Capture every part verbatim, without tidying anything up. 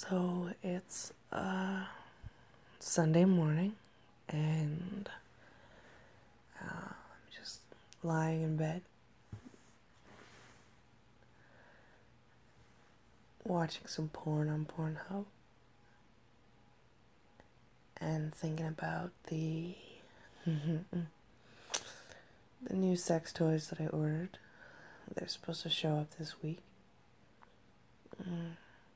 So it's uh, Sunday morning, and uh, I'm just lying in bed, watching some porn on Pornhub, and thinking about the the new sex toys that I ordered. They're supposed to show up this week. Mm.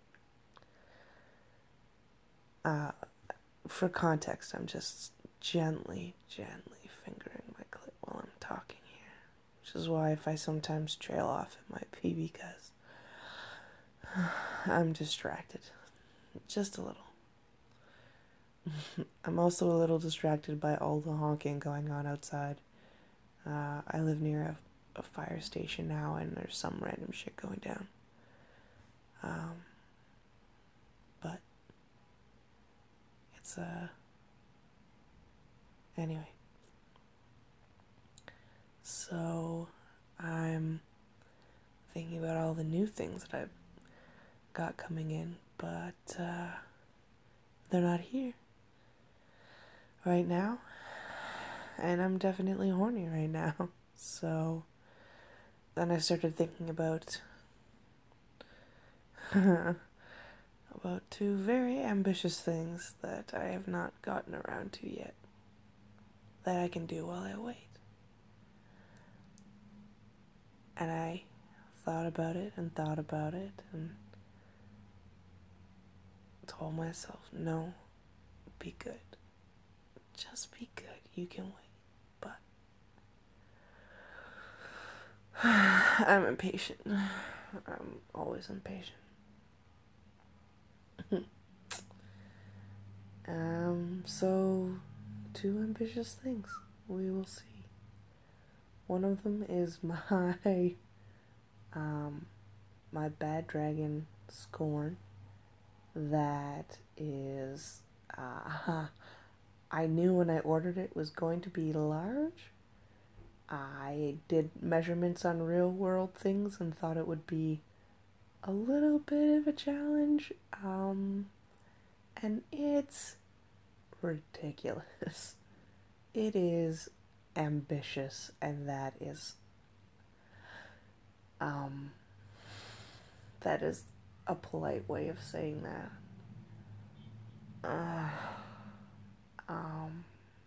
Uh, for context, I'm just gently, gently fingering my clit while I'm talking here, which is why if I sometimes trail off, it might be because I'm distracted, just a little. I'm also a little distracted by all the honking going on outside. Uh, I live near a, a fire station now, and there's some random shit going down. Um, but it's uh. Anyway, so I'm thinking about all the new things that I've got coming in, but uh, they're not here right now, and I'm definitely horny right now. So then I started thinking about about two very ambitious things that I have not gotten around to yet that I can do while I wait. And I thought about it and thought about it and told myself, no, be good. Just be good. You can wait. But I'm impatient. I'm always impatient. um, so, two ambitious things. We will see. One of them is my, um, my Bad Dragon Scorn. That is, uh, I knew when I ordered it was going to be large. I did measurements on real world things and thought it would be a little bit of a challenge. Um, and it's ridiculous. It is ambitious, and that is, um, that is a polite way of saying that. Uh, um,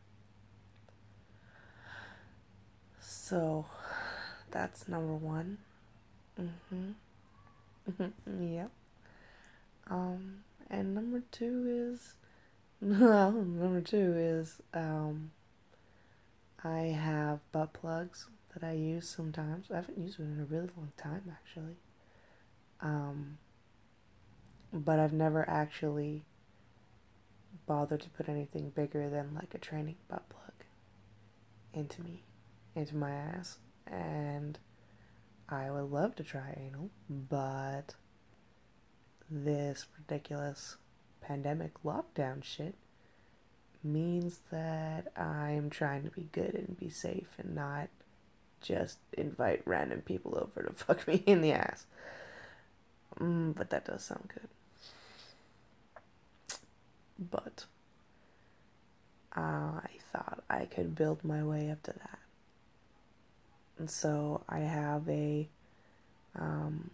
so that's number one. Mm-hmm. Yep. Um, and number two is, well, number two is, um, I have butt plugs that I use sometimes. I haven't used them in a really long time, actually. Um, but I've never actually bothered to put anything bigger than like a training butt plug into me, into my ass. And I would love to try anal, but this ridiculous pandemic lockdown shit means that I'm trying to be good and be safe and not just invite random people over to fuck me in the ass. Mm, but that does sound good. But I thought I could build my way up to that. And so I have a um,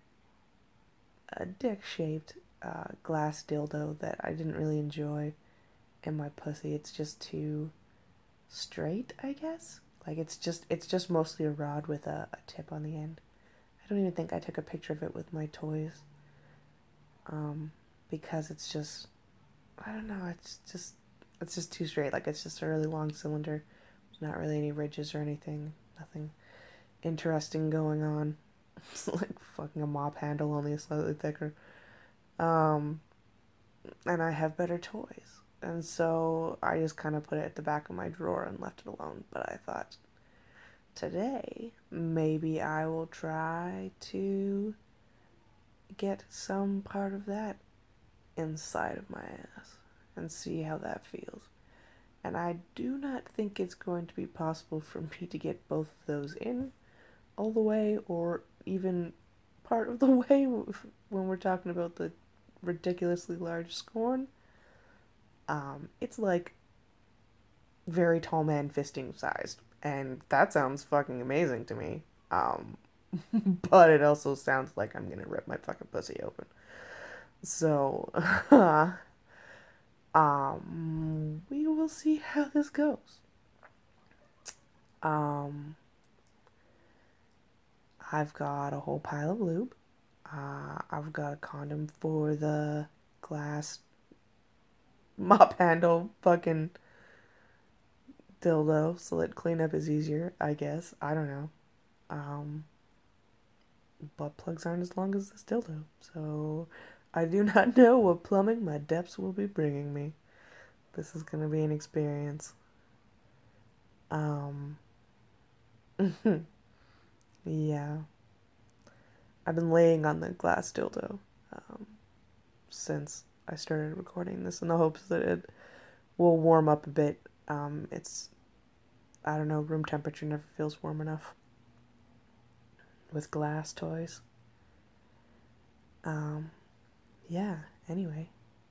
a dick-shaped uh, glass dildo that I didn't really enjoy in my pussy. It's just too straight, I guess. Like it's just it's just mostly a rod with a, a tip on the end. I don't even think I took a picture of it with my toys. Um, because it's just, I don't know, it's just it's just too straight. Like it's just a really long cylinder. There's not really any ridges or anything. Nothing interesting going on. It's like fucking a mop handle, only slightly thicker. Um, and I have better toys. And so I just kind of put it at the back of my drawer and left it alone. But I thought, today, maybe I will try to get some part of that inside of my ass and see how that feels. And I do not think it's going to be possible for me to get both of those in all the way, or even part of the way when we're talking about the ridiculously large scorn. Um, it's like very tall man fisting sized, and that sounds fucking amazing to me. Um, but it also sounds like I'm gonna rip my fucking pussy open. So, um, we will see how this goes. Um, I've got a whole pile of lube. Uh, I've got a condom for the glass mop handle fucking dildo so that cleanup is easier, I guess. I don't know. Um, butt plugs aren't as long as this dildo, so I do not know what plumbing my depths will be bringing me. This is gonna be an experience. Um, yeah. I've been laying on the glass dildo um, since I started recording this in the hopes that it will warm up a bit. Um, it's, I don't know, room temperature never feels warm enough with glass toys. Um, yeah, anyway.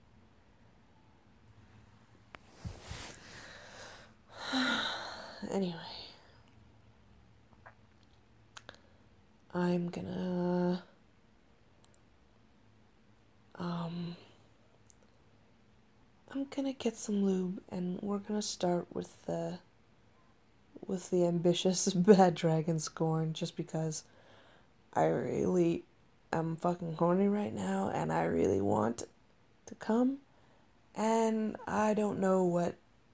Anyway. I'm gonna, um, I'm gonna get some lube, and we're gonna start with the, with the ambitious Bad Dragon Scorn, just because I really am fucking horny right now, and I really want to come, and I don't know what,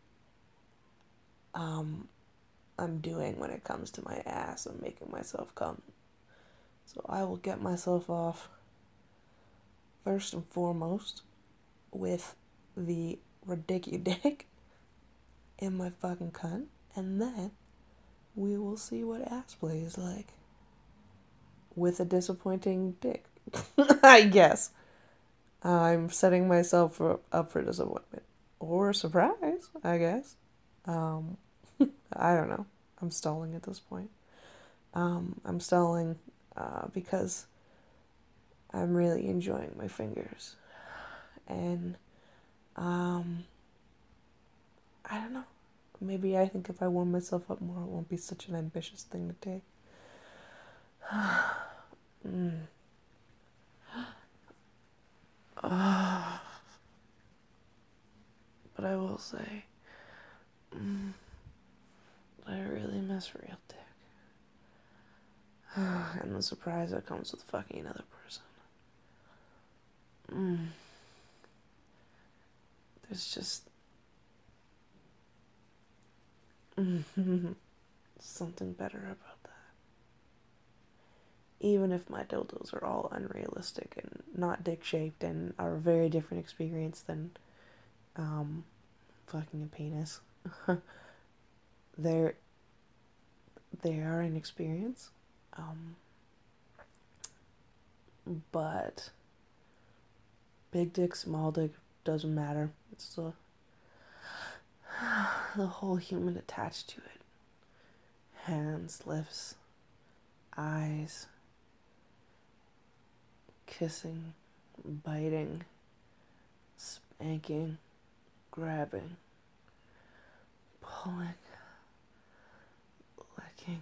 um, I'm doing when it comes to my ass and making myself come. So I will get myself off, first and foremost, with the ridicudick in my fucking cunt, and then we will see what ass play is like with a disappointing dick. I guess. I'm setting myself for, up for disappointment. Or surprise, I guess. Um, I don't know. I'm stalling at this point. Um, I'm stalling uh, because I'm really enjoying my fingers. And, um, I don't know. Maybe I think if I warm myself up more, it won't be such an ambitious thing to take. mm. uh, but I will say, mm, I really miss real dick. And the surprise that comes with fucking another person. Mm. There's just something better about that. Even if my dildos are all unrealistic and not dick shaped and are a very different experience than um, fucking a penis, they're they are an experience. Um, but big dick, small dick doesn't matter. It's the the whole human attached to it. Hands, lips, eyes, kissing, biting, spanking, grabbing, pulling, licking.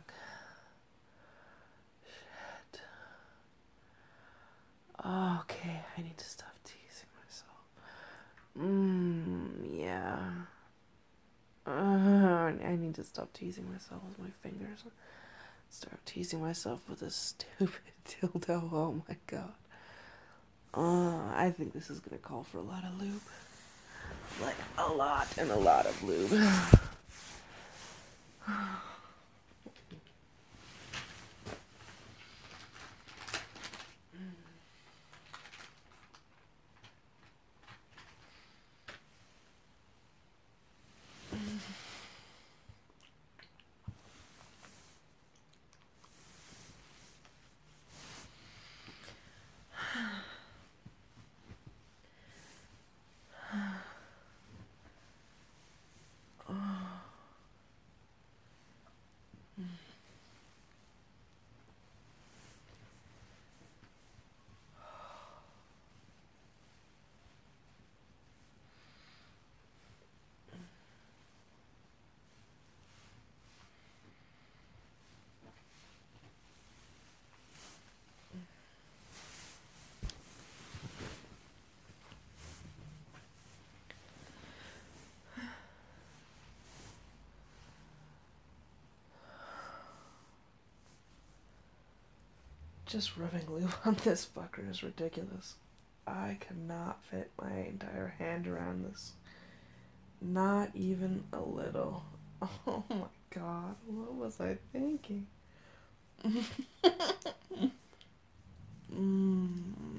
Shit. Okay, I need to stop teasing myself. Mmm, yeah. Uh, I need to stop teasing myself with my fingers. Start teasing myself with this stupid dildo. Oh my god. Uh, I think this is gonna call for a lot of lube. Like, a lot and a lot of lube. just rubbing lube on this fucker is ridiculous. I cannot fit my entire hand around this. Not even a little. Oh my god, what was I thinking? mm.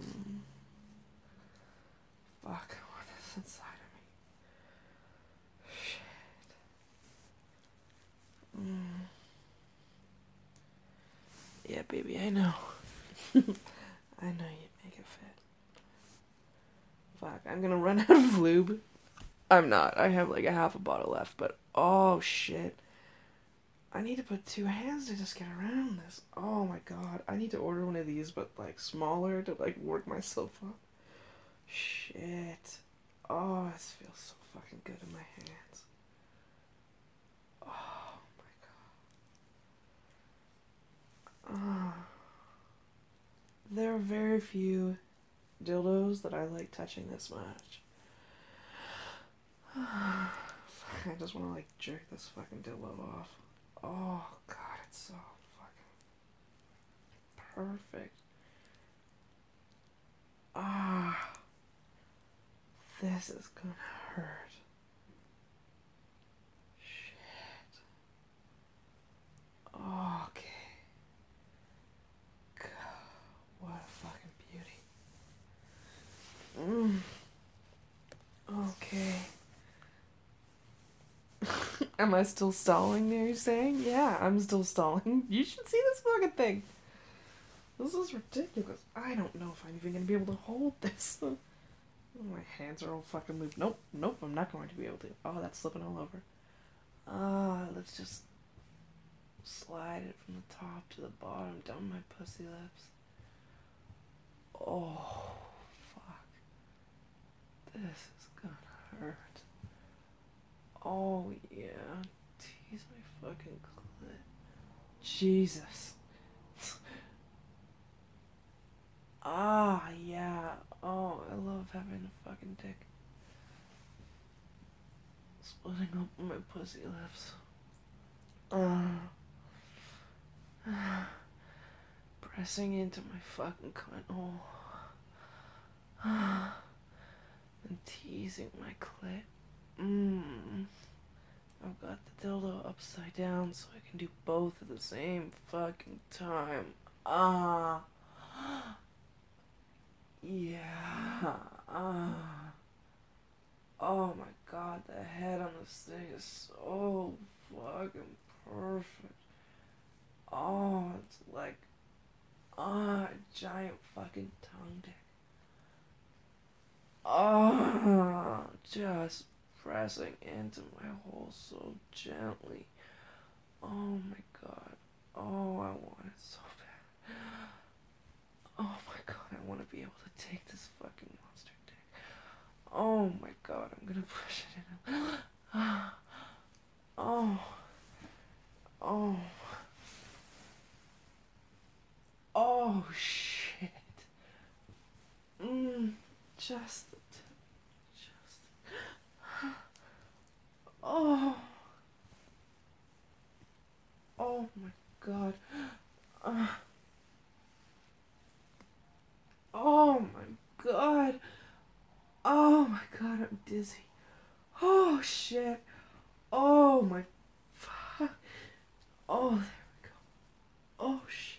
Fuck, what is inside of me? Shit. Mm. Yeah, baby, I know. I know you'd make it fit. Fuck, I'm gonna run out of lube. I'm not. I have like a half a bottle left, but oh shit. I need to put two hands to just get around this. Oh my god. I need to order one of these, but like smaller to like work myself up. Shit. Oh, this feels so fucking good in my hands. Oh my god. Ah. There are very few dildos that I like touching this much. I just want to like jerk this fucking dildo off. Oh god, it's so fucking perfect. Ah, this is gonna hurt. Shit. Okay. God, what a fucking beauty. Mm. Okay. Am I still stalling there, you're saying? Yeah, I'm still stalling. You should see this fucking thing. This is ridiculous. I don't know if I'm even gonna be able to hold this. My hands are all fucking loose. Nope, nope, I'm not going to be able to. Oh, that's slipping all over. Ah, uh, let's just slide it from the top to the bottom down my pussy lips. Oh, fuck. This is gonna hurt. Oh, yeah. Tease my fucking clit. Jesus. Ah, yeah. Oh, I love having a fucking dick. Splitting open my pussy lips. Uh, pressing into my fucking cunt hole. And teasing my clit. Mmm. I've got the dildo upside down so I can do both at the same fucking time. Ah. Yeah. Ah. Oh my god, the head on this thing is so fucking perfect. Oh, it's like, ah, a giant fucking tongue dick. Oh, just pressing into my hole so gently. Oh my god. Oh, I want it so bad. Oh my god, I want to be able to take this fucking monster dick. Oh my god, I'm gonna push it in. Oh. Oh. Oh shit. Mmm. Just the tip. Just. Oh. Oh my god. Uh. Oh my god. Oh my god, I'm dizzy. Oh shit. Oh my fuck. Oh, there we go. Oh shit.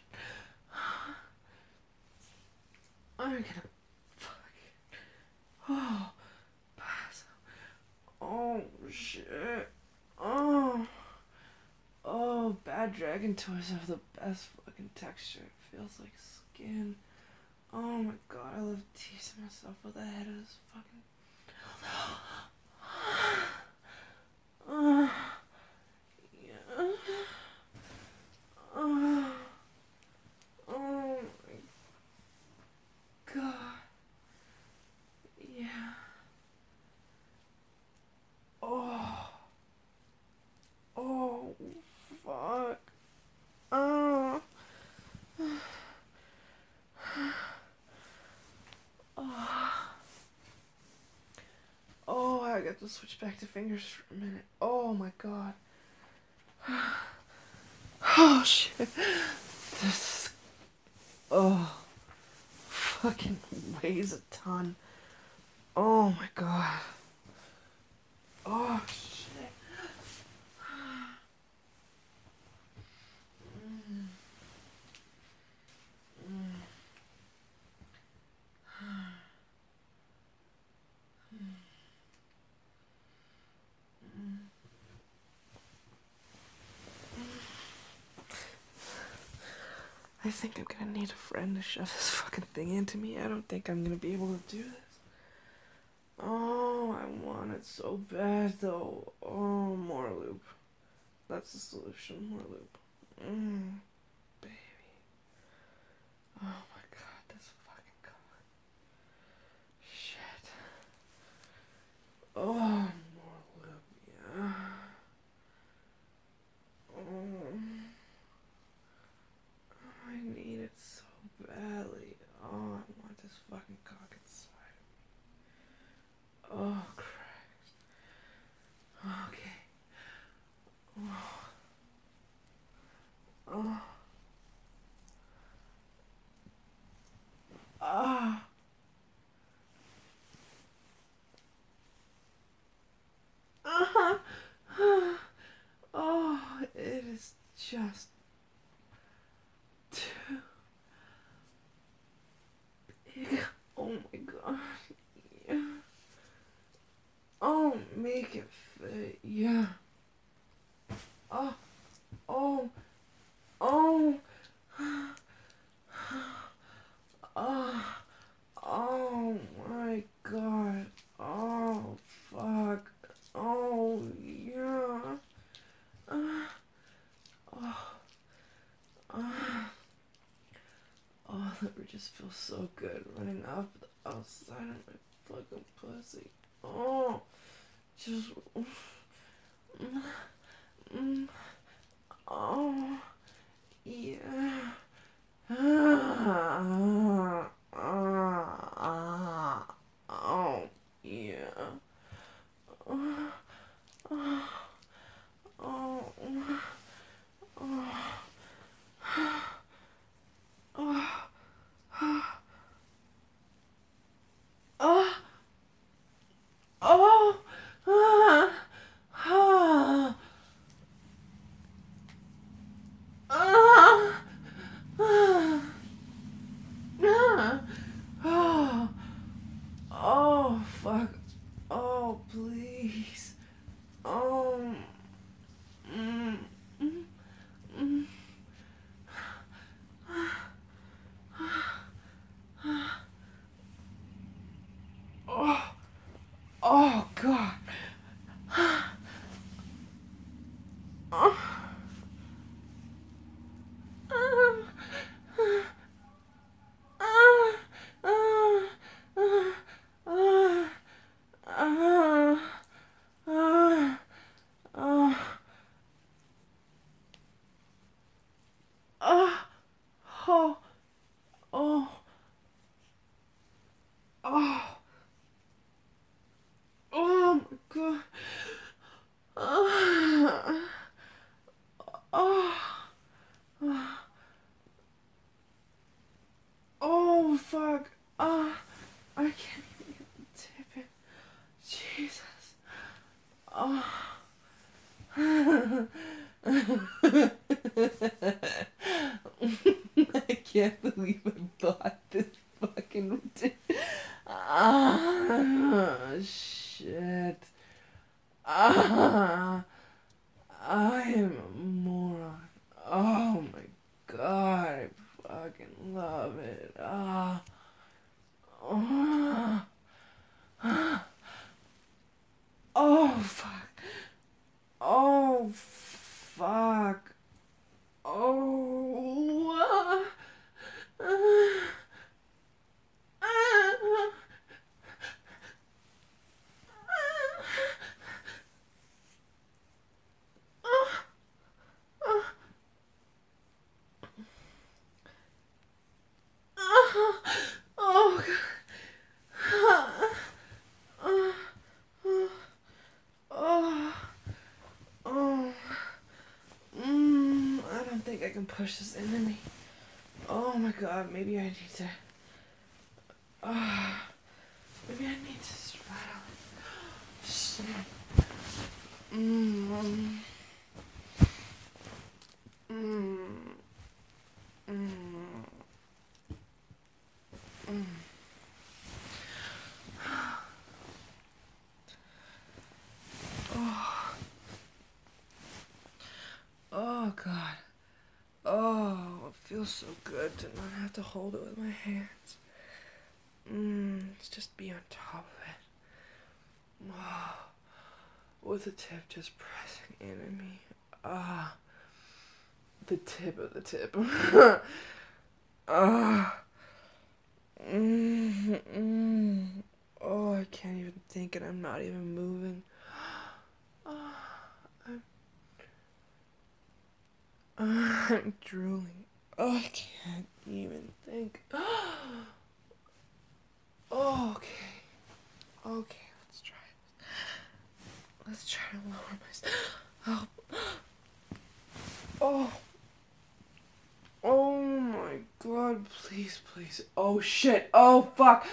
I'm gonna fuck. Oh, pass out. Oh shit. Oh. Oh, bad dragon toys have the best fucking texture. It feels like skin. Oh my god, I love teasing myself with the head of this fucking. Uh, yeah. Uh, oh my god. Yeah. Oh. Oh, fuck. Oh. Oh. Oh, I got to switch back to fingers for a minute. Oh my god. Oh shit. This Oh, fucking weighs a ton. Oh my god. Oh shit. Mm. Mm. I think I'm gonna need a friend to shove this fucking thing into me. I don't think I'm gonna be able to do this. Oh, I want it so bad though. Oh, more loop. That's the solution. More loop. Mm, baby. Oh my god, this fucking cock. Shit. Oh, more loop. Yeah. Oh, I need it so badly. Oh, I want this fucking cock inside of me. Oh, Christ. Okay. Oh. Oh. Ah. Ah. Oh, it is just too big. Oh my god. Yeah. Oh, make it fit. Yeah. Oh. Oh. Oh. Oh. Oh my god. Oh, fuck. Oh, yeah. Uh, oh. Uh, oh, that would just feel so good running up the outside of my fucking pussy. Oh, just. Mm, mm, oh, yeah. Ah, ah, ah, oh, yeah. Oh, oh, oh, oh, oh, oh, oh, ah, ah, ah, ah, ah, oh, oh, fuck, oh, please, oh, mm, mm, mm, oh, oh, God, oh, ah, ah, ah, ah, ah, ah, ah, ah, oh, oh, oh, oh my god. Ah, oh, oh, fuck. Ah, I can't even get the tip in. Jesus. Oh. I can't believe I bought this fucking. Ah, shit. Ah, I am a moron. Oh my god, I fucking love it. Ah, oh, oh fuck. Oh fuck. Oh. Ah, ah, ah, ah, ah, ah, oh god. Ah, ah, oh, oh, mm, I don't think I can push this into me. Oh. Oh my god, maybe I need to. Uh, maybe I need to straddle. Shit. Mm. Mm. Mm. Mm. Oh. Oh god. Oh, it feels so good to not have to hold it with my hands. Mmm, just be on top of it. Oh, with the tip just pressing into me. Ah, the tip of the tip. Ah. Mm, mm. Oh, I can't even think and I'm not even moving. Oh, I'm, I'm drooling. Oh, I can't even think. Oh, okay. Okay, let's try it. Let's try to lower myself. Oh. Oh. Oh my god, please, please. Oh shit. Oh fuck.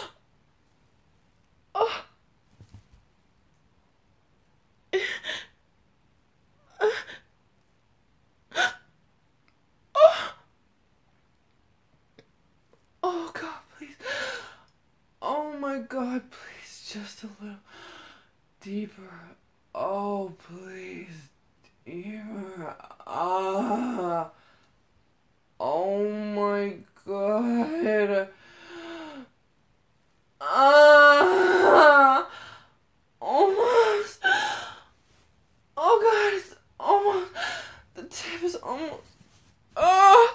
Oh. Oh. Oh god, please. Oh my god, please. Just a little deeper. Oh, please. Deeper. Ah. Oh my god. Ah. Almost. Oh god, it's almost. The tip is almost. Oh.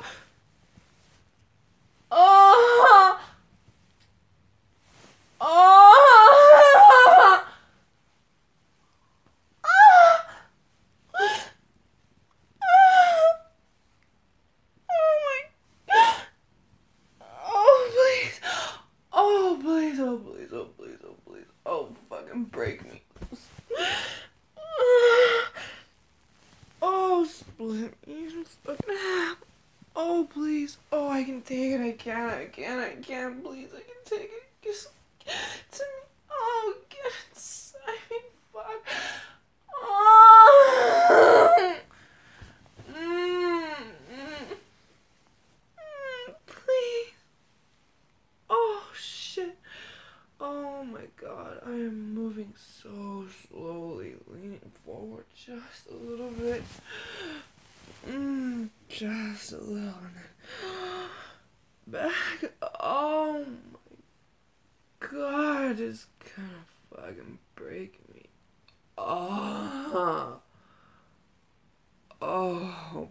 Oh. Oh. Oh, please. Oh, please. Oh, please. Oh, please. Oh, please. Oh, fucking break me. Oh, split me. Fucking half. Oh, please. Oh, I can take it. I can. I can. I can. Please, I can take it. Just get it to me. Oh, get it. I mean, fuck. Oh. Mm, mm, mm, please. Oh, shit. Oh my god, I am moving so slowly, leaning forward just a little bit. Mm, just a little, and then back. Oh my god, it's gonna fucking break me. Oh, oh,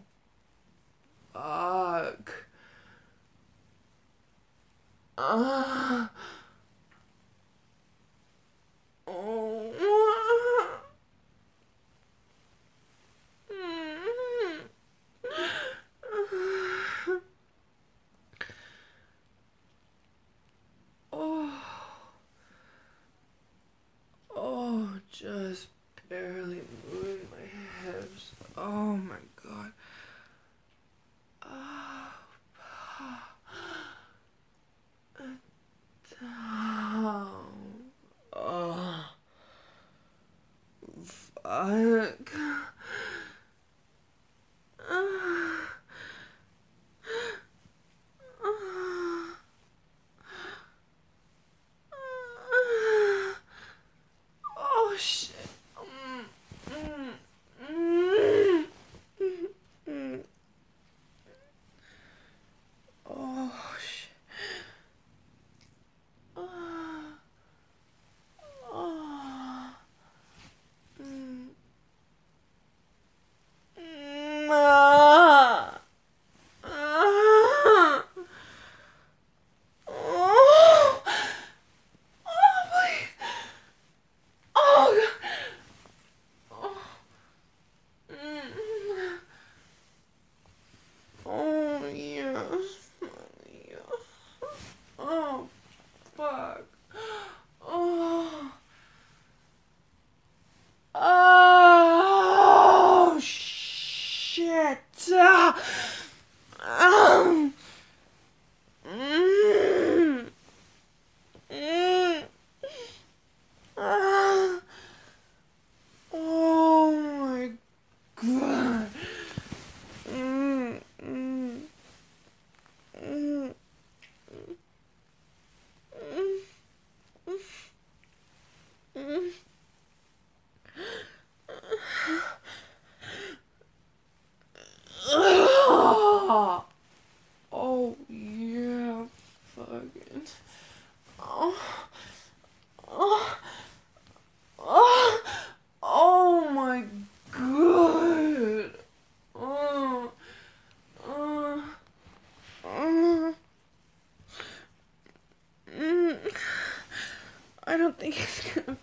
fuck. Ah. Oh. Oh, oh, just barely moving my hips. Oh my god. Oh, oh, fuck. Oh shit. Mm, mm, mm, mm. Oh shit. Oh, oh. Mm, mm, ah. Ah. Oh, oh, please. Oh, God. Oh, mm. Oh, yeah. Yeah. Oh, fuck. Oh. Oh, shit. Ah. Um. Mm. Mm. Ah. Oh my god. Mm. Mm. Mm. Mm. Ah. Oh yeah, fucking. Oh. Oh. Oh. Oh my god. Oh. Oh. Oh. Mm. I don't think it's gonna.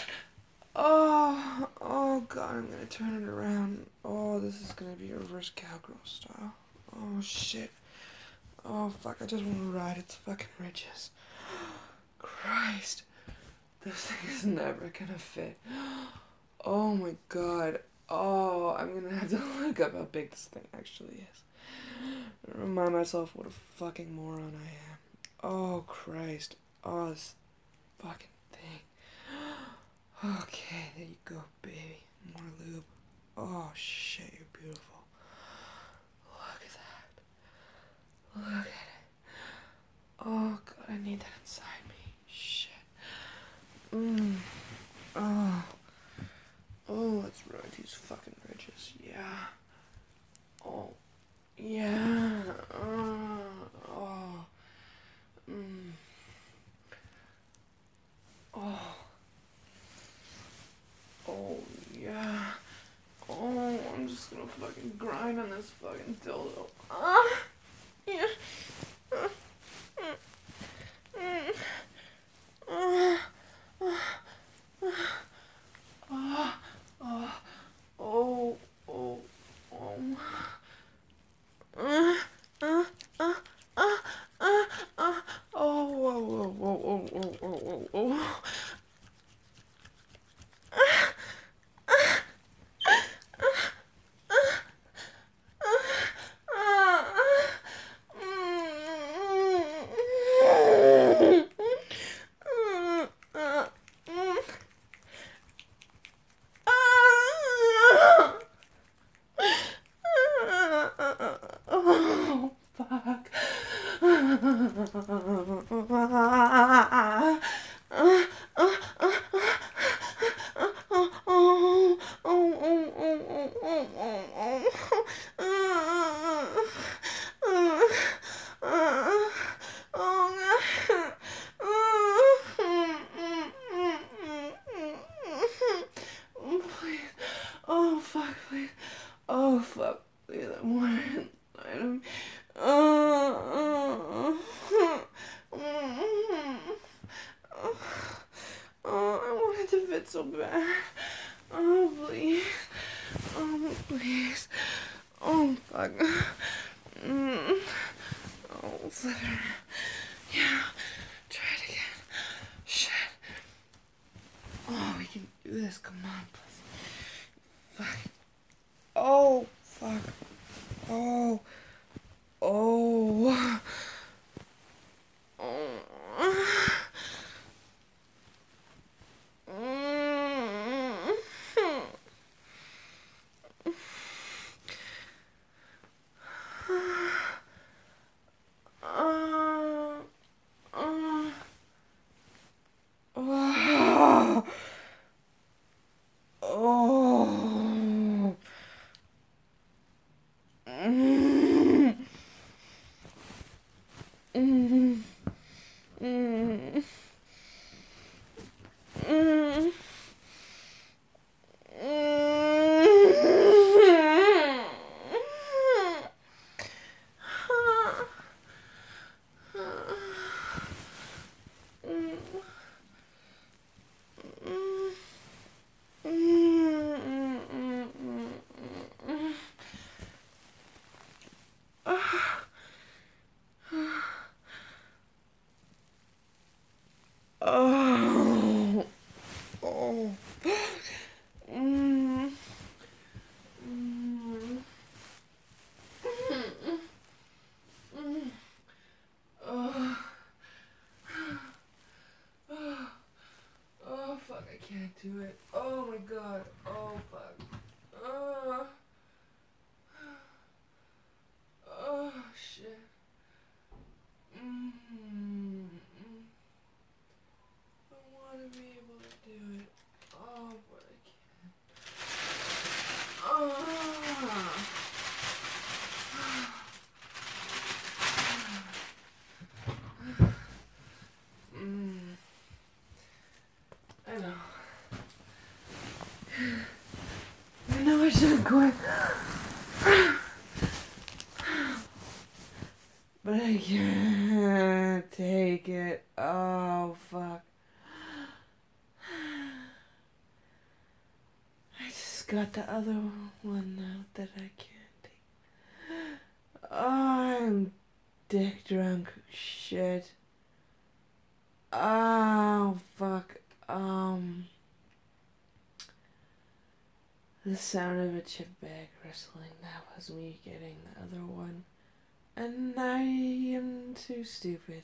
Oh, oh god, I'm gonna turn it around. Oh, this is gonna be reverse cowgirl style. Oh shit. Oh fuck, I just wanna ride its fucking ridges. Christ. This thing is never gonna fit. Oh my god. Oh, I'm gonna have to look up how big this thing actually is. Remind myself what a fucking moron I am. Oh Christ. Oh, this fucking thing. Okay, there you go, baby. More lube. Oh shit, you're beautiful. Look at that. Look at it. Oh god, I need that inside me. Shit. Mmm. Oh. Oh, let's ride these fucking ridges. Yeah. Oh. Yeah. Uh, oh. Mmm. Oh. Oh, yeah. Oh, I'm just gonna fucking grind on this fucking dildo. Ah! Yeah. Uh, mm, mm, uh, uh, uh, uh, oh, oh, oh. Uh, uh, uh, uh, uh, uh, oh, whoa, whoa, whoa, whoa, whoa, whoa, whoa, whoa. Oh, fuck. Please. Oh, fuck, please. Oh, fuck, please. I'm worried. I don't. Oh, oh, I want it to fit so bad. Oh, please. Oh, please. Oh, fuck. Mm. Oh, flip it around. Yeah. Try it again. Shit. Oh, we can do this. Come on, please. Fuck. Oh, fuck. Oh. Oh. Oh. Oh. do it. Oh my god. Oh fuck. Uh, oh shit. Mm, mm. I want to be able to do it. Oh, but I can't. Oh. Mm. I know. I know I should have quit. But I can't take it. Oh, fuck. I just got the other one out that I can't take. Oh, I'm dick drunk. Shit. Oh, fuck. Um... The sound of a chip bag rustling, that was me getting the other one. And I am too stupid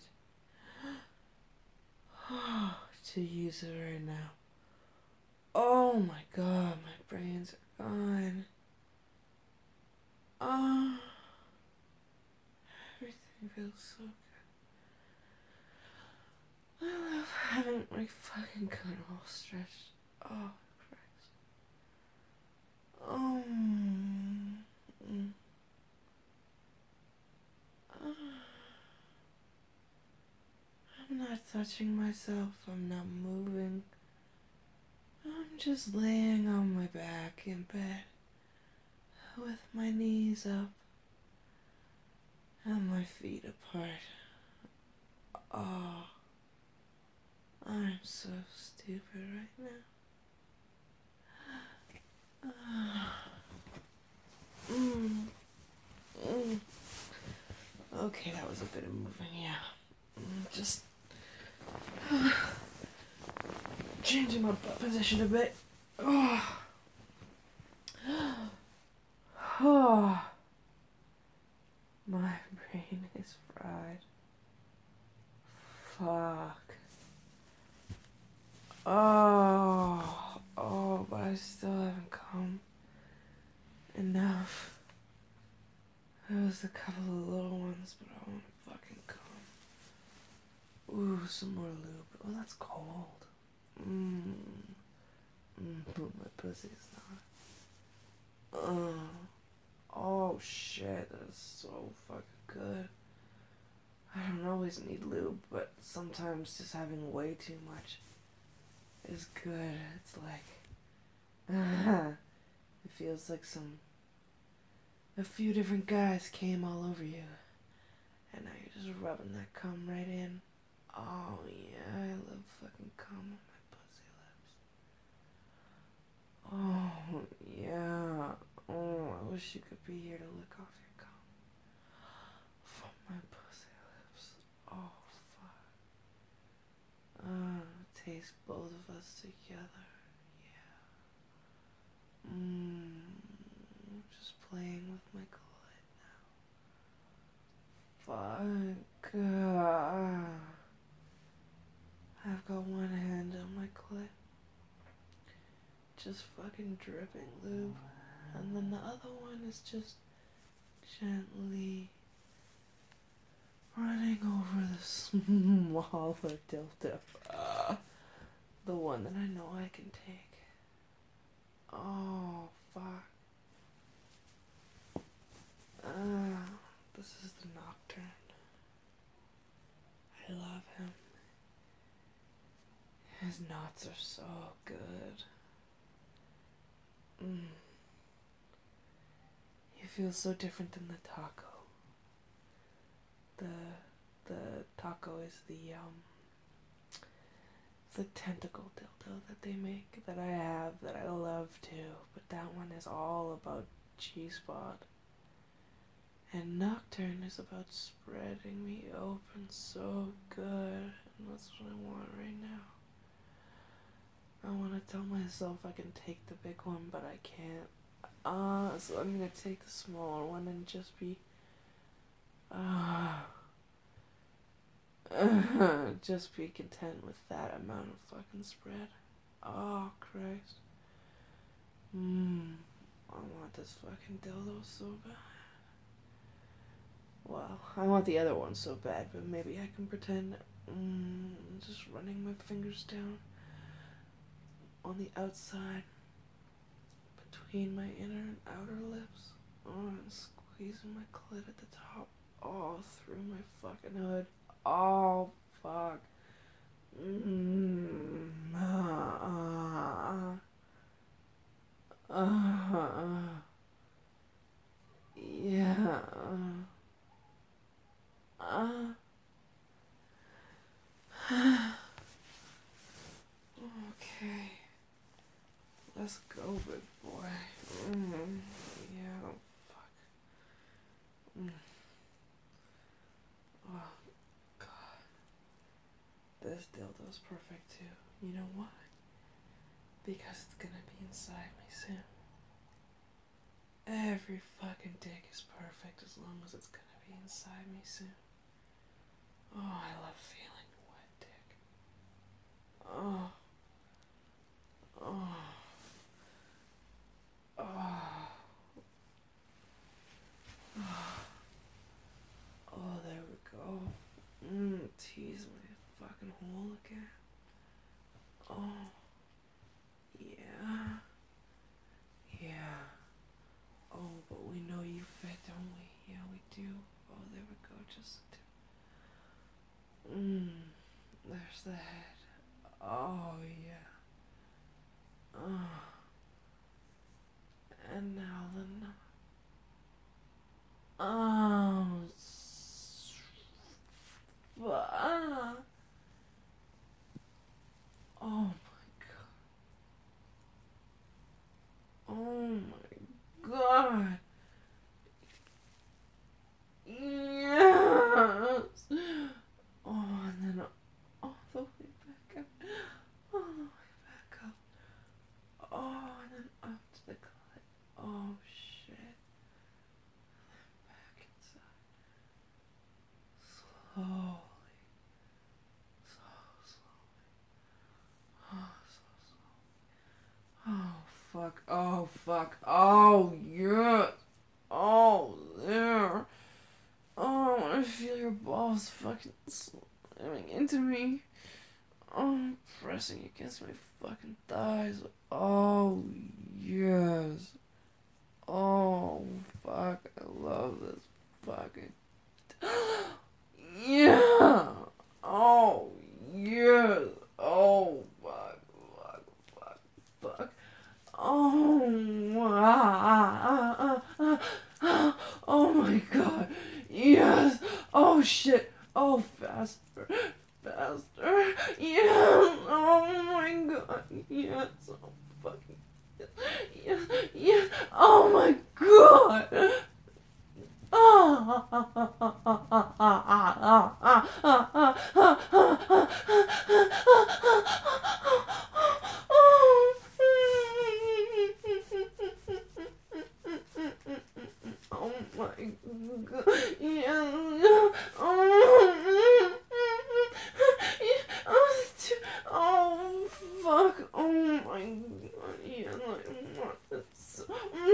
to use it right now. Oh my god, my brains are gone. Oh, everything feels so good. I love having my fucking cut all stretched. Oh, Christ. Oh. Mm. Oh. I'm not touching myself. I'm not moving. I'm just laying on my back in bed with my knees up and my feet apart. Oh, I'm so stupid right now. Mm. Mm. Okay, that was a bit of moving, yeah. Mm, just changing my butt position a bit. Oh. Oh. My brain is fried. Fuck. Oh. Oh, but I still haven't come enough. There was a couple of little ones, but I want to fucking come. Ooh, some more lube. Oh, that's cold. Mmm. Mmm, my pussy's not. Uh. Oh shit, that's so fucking good. I don't always need lube, but sometimes just having way too much is good. It's like, it feels like some, a few different guys came all over you, and now you're just rubbing that cum right in. Oh yeah, I love fucking cum on my pussy lips. Oh yeah. Oh, I wish you could be here to lick off your cum from my pussy lips. Oh fuck. Uh, taste both of us together. Yeah. Mmm. Just playing with my clit now. Fuck. Uh, I've got one hand on my clit. Just fucking dripping lube. And then the other one is just gently running over the smaller dildo. Uh, the one that I know I can take. Oh, fuck. Uh, this is the Nocturne. I love him. His knots are so good. Mm. He feels so different than the taco. The the taco is the um the tentacle dildo that they make that I have that I love too, but that one is all about G-spot. And Nocturne is about spreading me open so good, and that's what I want right now. I want to tell myself I can take the big one, but I can't. Uh, so I'm gonna take the smaller one and just be, uh, just be content with that amount of fucking spread. Oh, Christ. Mmm. I want this fucking dildo so bad. Well, I want the other one so bad, but maybe I can pretend. Mm, just running my fingers down on the outside between my inner and outer lips. Oh, and squeezing my clit at the top. All through my fucking hood. Oh, fuck. Mm, uh, uh, uh, yeah. Uh, okay. Let's go, big boy. Mm, yeah, fuck. Mm. Oh, God. This dildo's perfect, too. You know why? Because it's gonna be inside me soon. Every fucking dick is perfect as long as it's gonna be inside me soon. Oh, I love feeling wet dick. Oh. Oh. Oh. Oh, there we go. Mmm, tease my fucking hole again. Oh. Yeah. Yeah. Oh, but we know you fit, don't we? Yeah, we do. Oh, there we go. Just. Mmm. There's the head. Oh, yeah. Oh. And now the nut. Oh. Ah. Oh my god. Oh my god. Yes. Oh, and then all the way back up. All the way back up. Oh, and then up to the clit. Oh shit. Back inside. Slowly. So slowly. Oh, so slowly. Oh, fuck. Oh, fuck. Oh, yes. Oh, there. Oh, I want to feel your balls fucking slamming into me. Oh, pressing against my fucking thighs. Oh, yes. Oh, fuck. I love this fucking. Yeah. Oh, yes. Oh, fuck, fuck, fuck, fuck. Oh, ah, ah, ah, ah. Oh my god. Yes. Oh shit. Oh, faster. Faster. Yes. Oh my god. Yes. Oh fucking. Yes. Yes. Yes. Oh my god. Oh. Oh my god. Yeah. Oh. Oh, oh fuck. Oh my god. Yeah, I want this.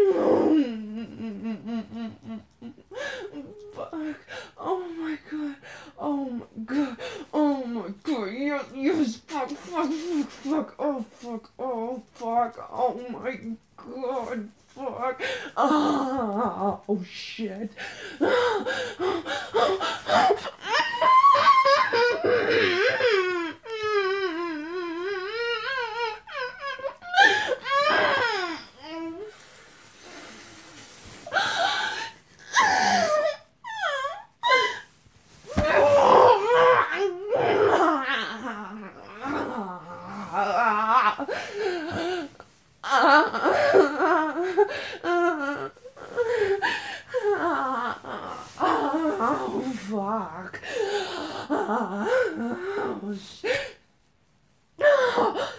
Fuck. Oh my god. Oh my god. Oh my god. Yes, yes. Fuck, fuck, fuck, fuck. Oh fuck. Oh fuck. Oh my god. Fuck. Oh, oh shit. Oh, fuck. Oh, shit. Oh,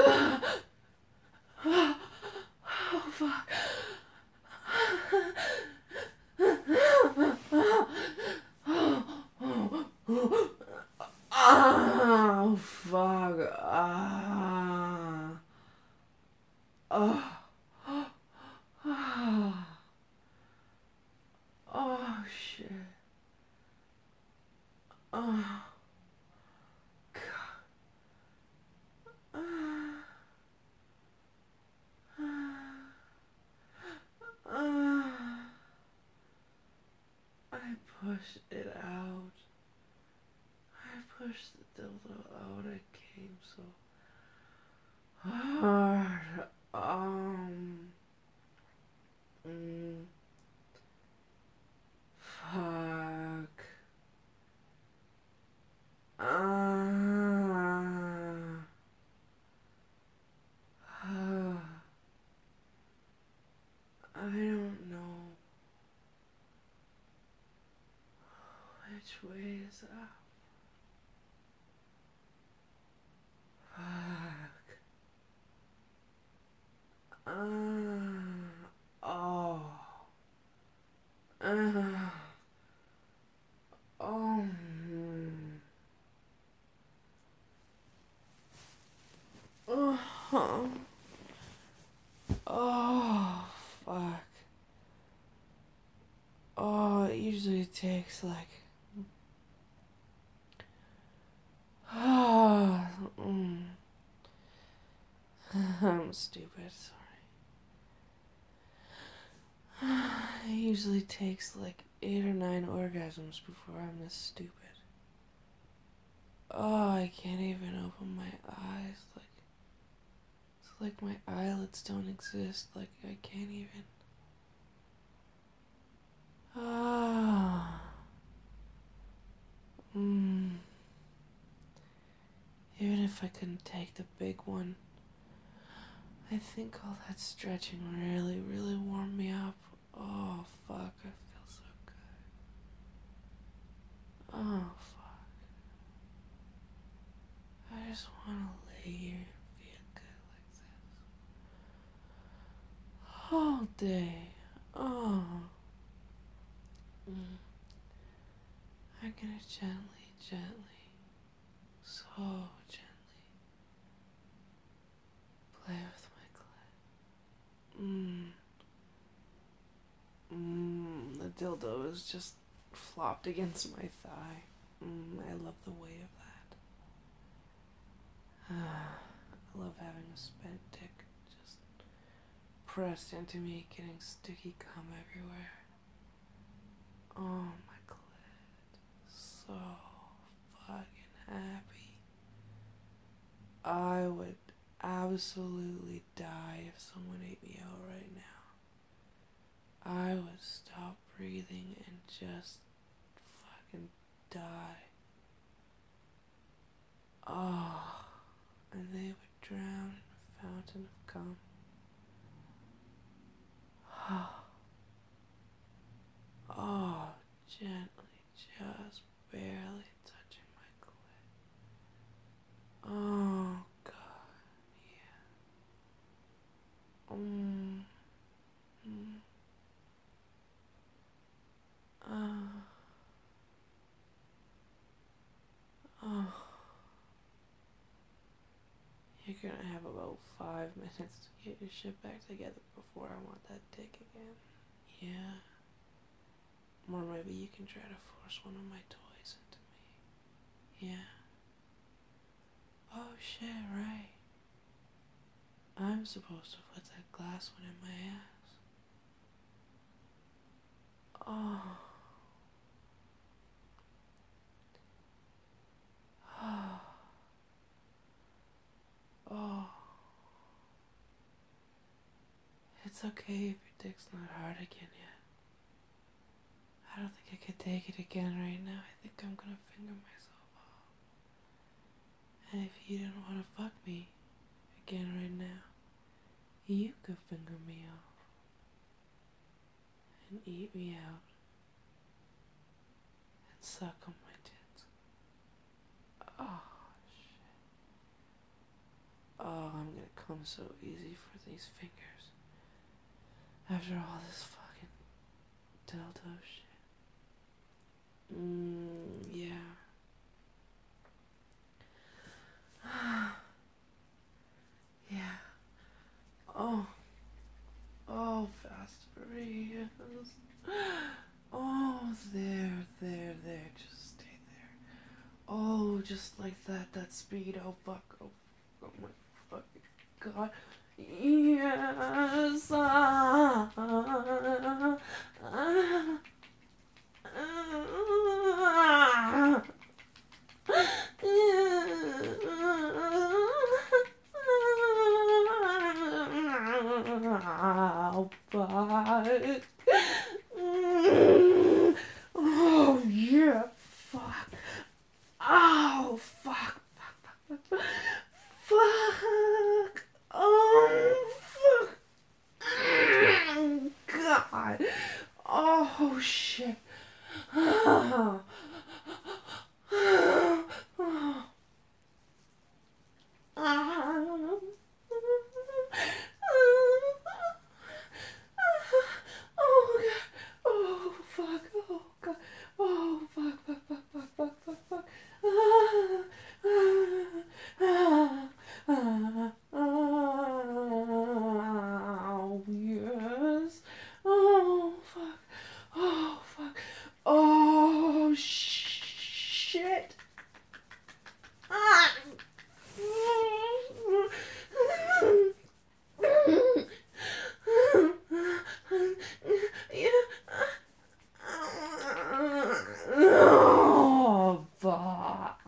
fuck. Oh, fuck. Ah. shit. Oh, God. Ah. Ah. Ah. I pushed it out. I pushed the dildo out. It came so hard. Um. Mm, fuck. Ah. Uh, I don't know. Which way is up? Fuck. Uh, oh. Uh, oh. Hmm. Oh. Oh. Fuck. Oh, it usually takes like. Oh. Mm. I'm stupid. Sorry. It usually takes like eight or nine orgasms before I'm this stupid. Oh, I can't even open my eyes. Like, it's like my eyelids don't exist. Like, I can't even. Ah. Mm. Even if I couldn't take the big one, I think all that stretching really, really warmed me up. Oh, fuck. I feel so good. Oh, fuck. I just want to lay here and feel good like this. All day. Oh. Mm. I'm gonna gently, gently, so gently play with my clit. Mmm. Mmm. The dildo is just flopped against my thigh. Mmm. I love the way of that. I love having a spent dick just pressed into me, getting sticky cum everywhere. Oh, my clit. So fucking happy. I would absolutely die if someone ate me out right now. I would stop breathing and just fucking die. Oh, and they would drown in a fountain of cum. Oh, gently, just barely touching my clit. Oh, God, yeah. Mm. Mm. Uh. Oh. You're gonna have about five minutes to get your shit back together before I want that dick again. Yeah. Or maybe you can try to force one of my toys into me. Yeah. Oh shit, right. I'm supposed to put that glass one in my ass. Oh. Oh. Oh. It's okay if your dick's not hard again yet. I don't think I could take it again right now. I think I'm gonna finger myself off. And if you didn't want to fuck me again right now, you could finger me off and eat me out and suck on my tits. Oh, shit. Oh, I'm gonna come so easy for these fingers. After all this fucking dildo shit. Mmm, yeah. Yeah. Oh. Oh, fast breathe. Oh, just like that, that speed. Oh fuck, oh, oh my fucking god. Yes. Ah, ah, ah, ah. Oh, fuck. Oh, yeah. Fuck. Oh, fuck. Fuck. Fuck. Fuck. Oh, fuck. God. Oh, shit. Oh. Oh god. Oh fuck. Oh god. Oh fuck. Fuck. Fuck. Fuck. Fuck. Fuck. Fuck. Ah, ah, ah, ah, oh yes. Oh fuck. Oh fuck. Oh shit. Ah. Oh, fuck.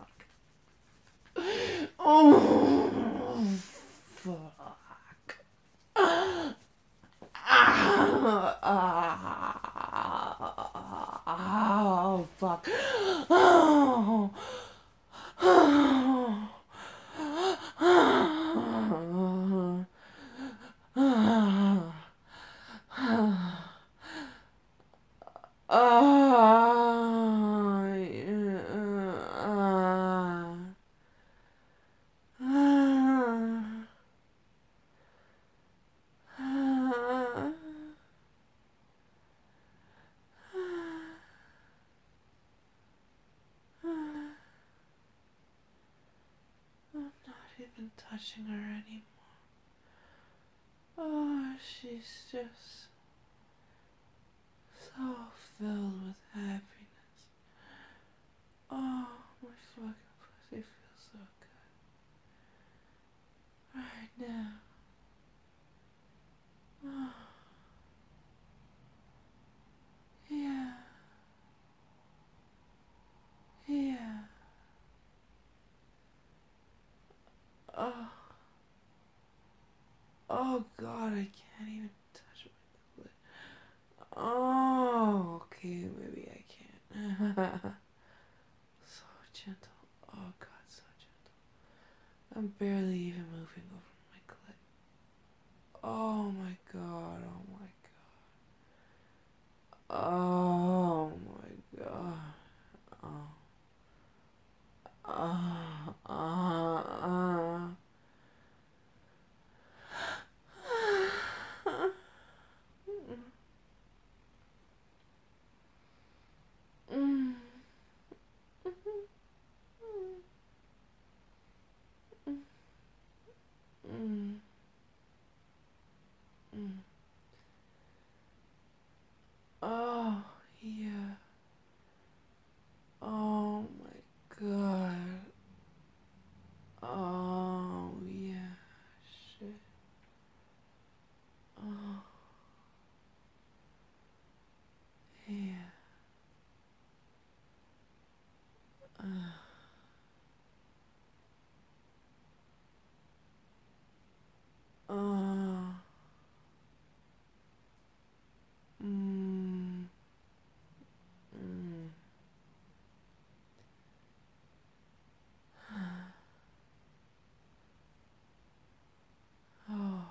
Oh, fuck. Ah, ah, oh, fuck. Oh, oh, oh, oh, yeah. I'm not even touching her anymore. Oh, she's just so filled with happiness. Oh, my fucking pussy feels so good right now. Oh, yeah, yeah. Oh, oh God, I can't even touch my clit. Oh, okay, maybe I can. So gentle. Oh God, so gentle. I'm barely even moving over my clit. Oh my God, oh my God. Oh my God. Oh. Uh, uh, uh. Mm. Mm. Mm. Oh, yeah. Oh my God. Oh, yeah. Shit. Oh, yeah. Uh, uh, mm, mm. Oh,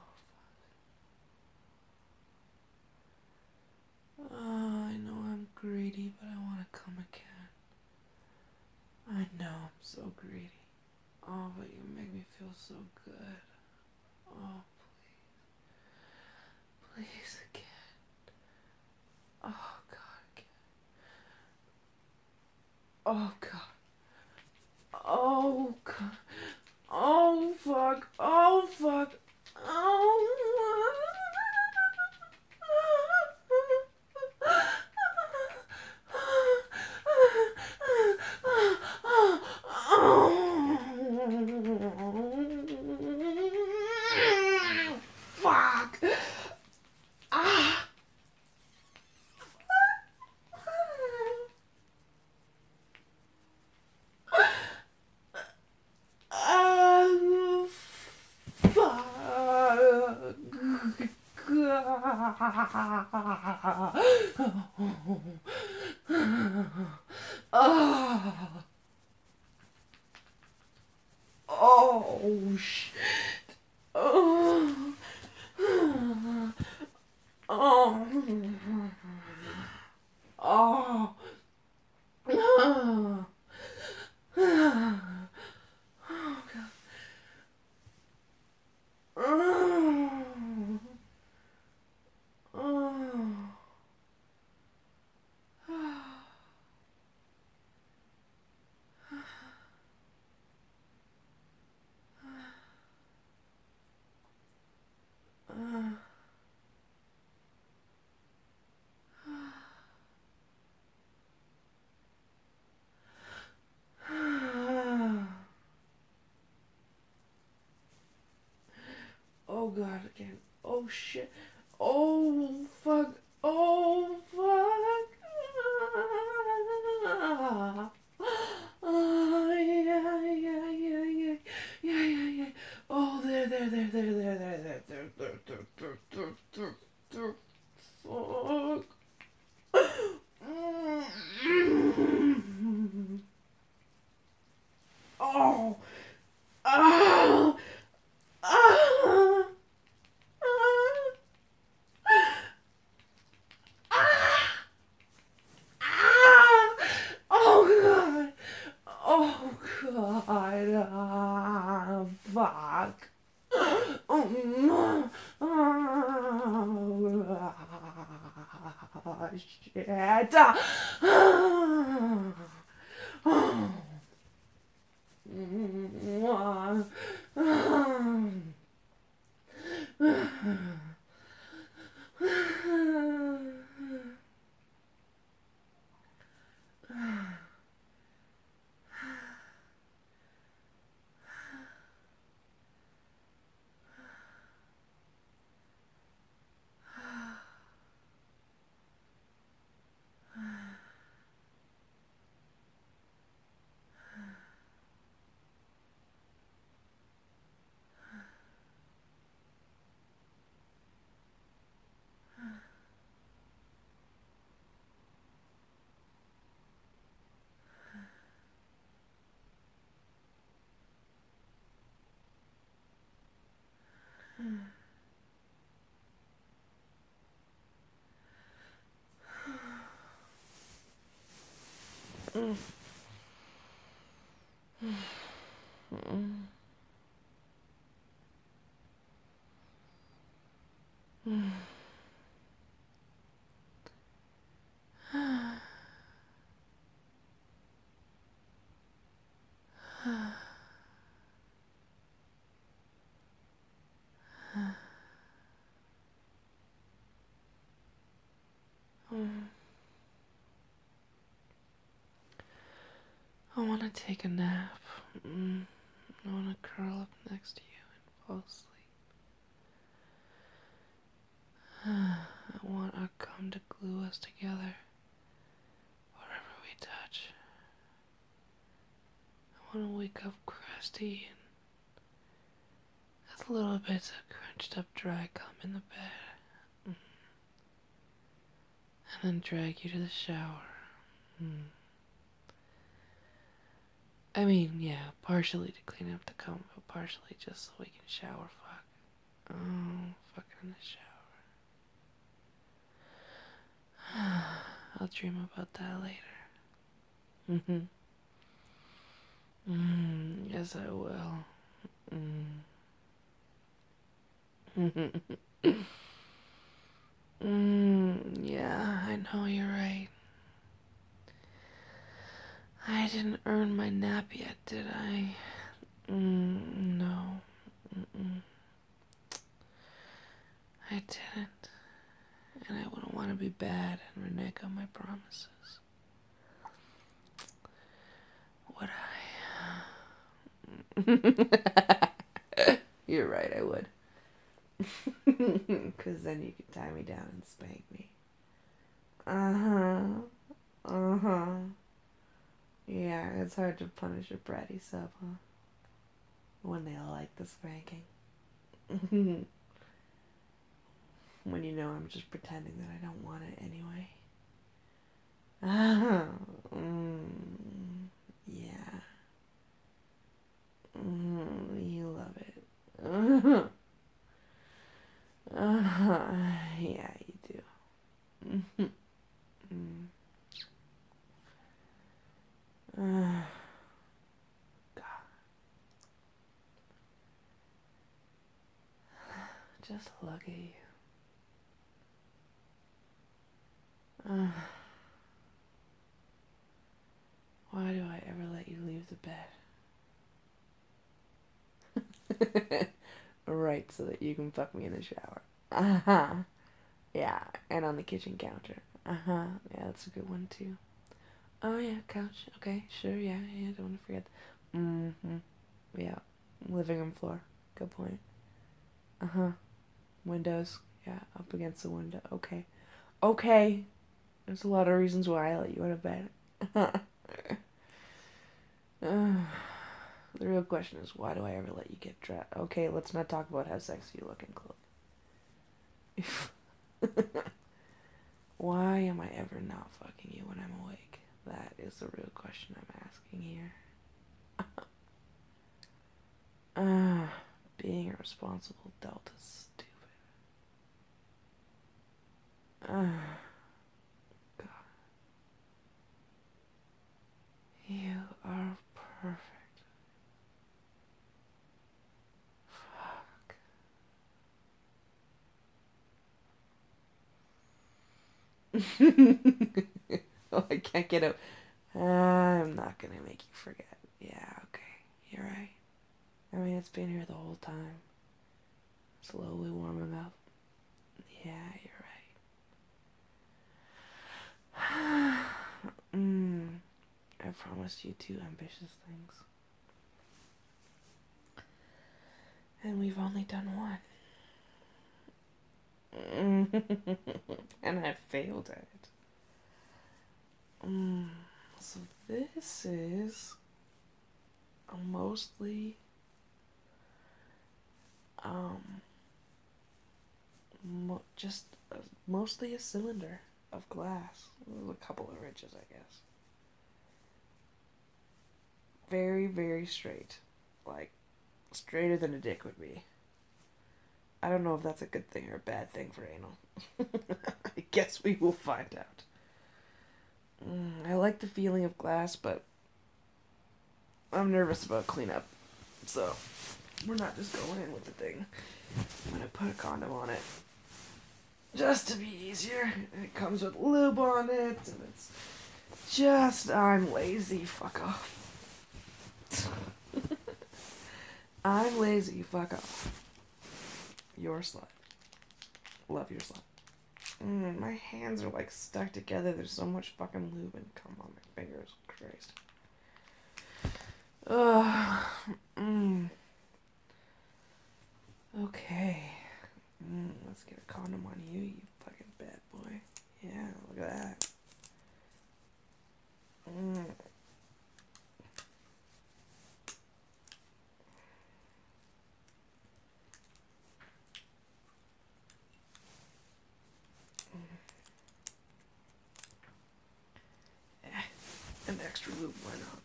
oh, I know I'm greedy, but I want to come again. I know I'm so greedy. Oh, but you make me feel so good. Oh, please. Please again. Oh, God, again. Oh, God. Oh, God. Oh, fuck. Oh, fuck. Oh, Oh, oh, shit. Oh, oh, oh, oh, oh, oh. Oh god, again. Oh shit. Oh fuck. Oh fuck. Oh yeah, yeah, yeah, yeah, yeah, yeah, yeah. Oh, there, there, there, there, there, there, there, there, there, there, there, there, there, there. Fuck. Oh. Ah. Ah. Ah. Ah! Oh god! Oh god! Ah, fuck! Oh, oh, shit! I want to take a nap. Mm. I want to curl up next to you and fall asleep. I want our gum to glue us together wherever we touch. I want to wake up crusty and with little bits of crunched up dry gum in the bed. Mm. And then drag you to the shower. Mm. I mean, yeah, partially to clean up the cum, but partially just so we can shower fuck. Oh, fucking in the shower. I'll dream about that later. Mm-hmm. Mm, yes, I will. Mm. mm, yeah, I know you're right. I didn't earn my nap yet, did I? Mm, no. Mm-mm. I didn't. And I wouldn't want to be bad and renege on my promises. Would I? You're right, I would. Because then you could tie me down and spank me. Uh-huh. Uh-huh. Yeah, it's hard to punish a bratty sub, huh? When they all like the spanking. when you know I'm just pretending that I don't want it anyway. Ah, mm, yeah. Mm, you love it. Uh, uh, yeah, you do. Mm. Uh, God. Just look at you. Uh, why do I ever let you leave the bed? Right, so that you can fuck me in the shower. Uh-huh. Yeah, and on the kitchen counter. Uh-huh. Yeah, that's a good one, too. Oh, yeah, couch. Okay, sure, yeah, yeah, don't want to forget. Mm-hmm. Yeah, living room floor. Good point. Uh-huh. Windows. Yeah, up against the window. Okay. Okay. There's a lot of reasons why I let you out of bed. uh, the real question is, why do I ever let you get dressed? Okay, let's not talk about how sexy you look in clothes. Why am I ever not fucking you when I'm awake? That is the real question I'm asking here. Ah, uh, being a responsible adult is stupid. Ah, uh, God. You are perfect. Fuck. Oh, I can't get up. I'm not gonna make you forget. Yeah, okay. You're right. I mean, it's been here the whole time. Slowly warming up. Yeah, you're right. mm, I promised you two ambitious things. And we've only done one. And I failed at it. Mm, so this is a mostly um mo- just a, mostly a cylinder of glass. There's a couple of ridges, I guess. Very, very straight, like straighter than a dick would be. I don't know if that's a good thing or a bad thing for anal. I guess we will find out. Mm, I like the feeling of glass, but I'm nervous about cleanup, so we're not just going in with the thing. I'm gonna put a condom on it, just to be easier. It comes with lube on it, and it's just, I'm lazy, fuck off. I'm lazy, fuck off. Your slut. Love your slut. Mm, my hands are like stuck together. There's so much fucking lube and cum on my fingers. Christ. Ugh. Mm. Okay. Mm, let's get a condom on you, you fucking bad boy. Yeah, look at that. Mm. Eh, an extra lube, why not?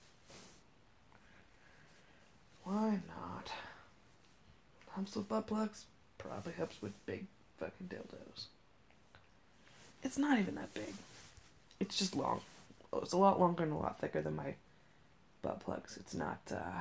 Why not? Helps with butt plugs? Probably helps with big fucking dildos. It's not even that big. It's just long. Oh, it's a lot longer and a lot thicker than my butt plugs. It's not, uh...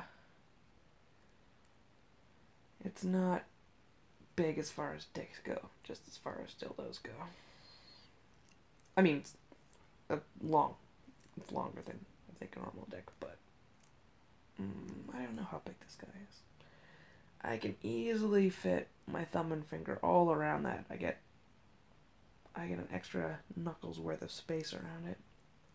It's not big as far as dicks go. Just as far as dildos go. I mean, it's uh, long. It's longer than, I think, a normal dick, but... Mm, I don't know how big this guy is. I can easily fit my thumb and finger all around that. I get... I get an extra knuckles worth of space around it.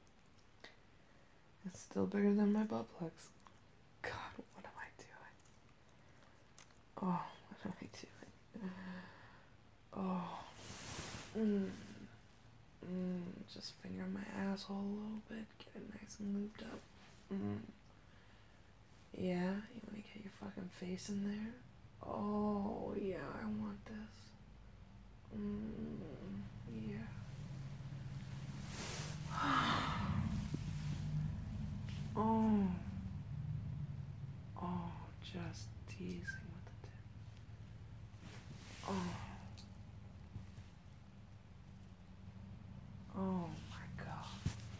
It's still bigger than my butt plugs. God, what am I doing? Oh, what am I doing? Oh. Mm. Mm. Just finger my asshole a little bit. Get it nice and lubed up. Mm. Yeah, you wanna get your fucking face in there? Oh, yeah, I want this. Mm, yeah. Oh. Oh, just teasing with the tip. Oh. Oh my god.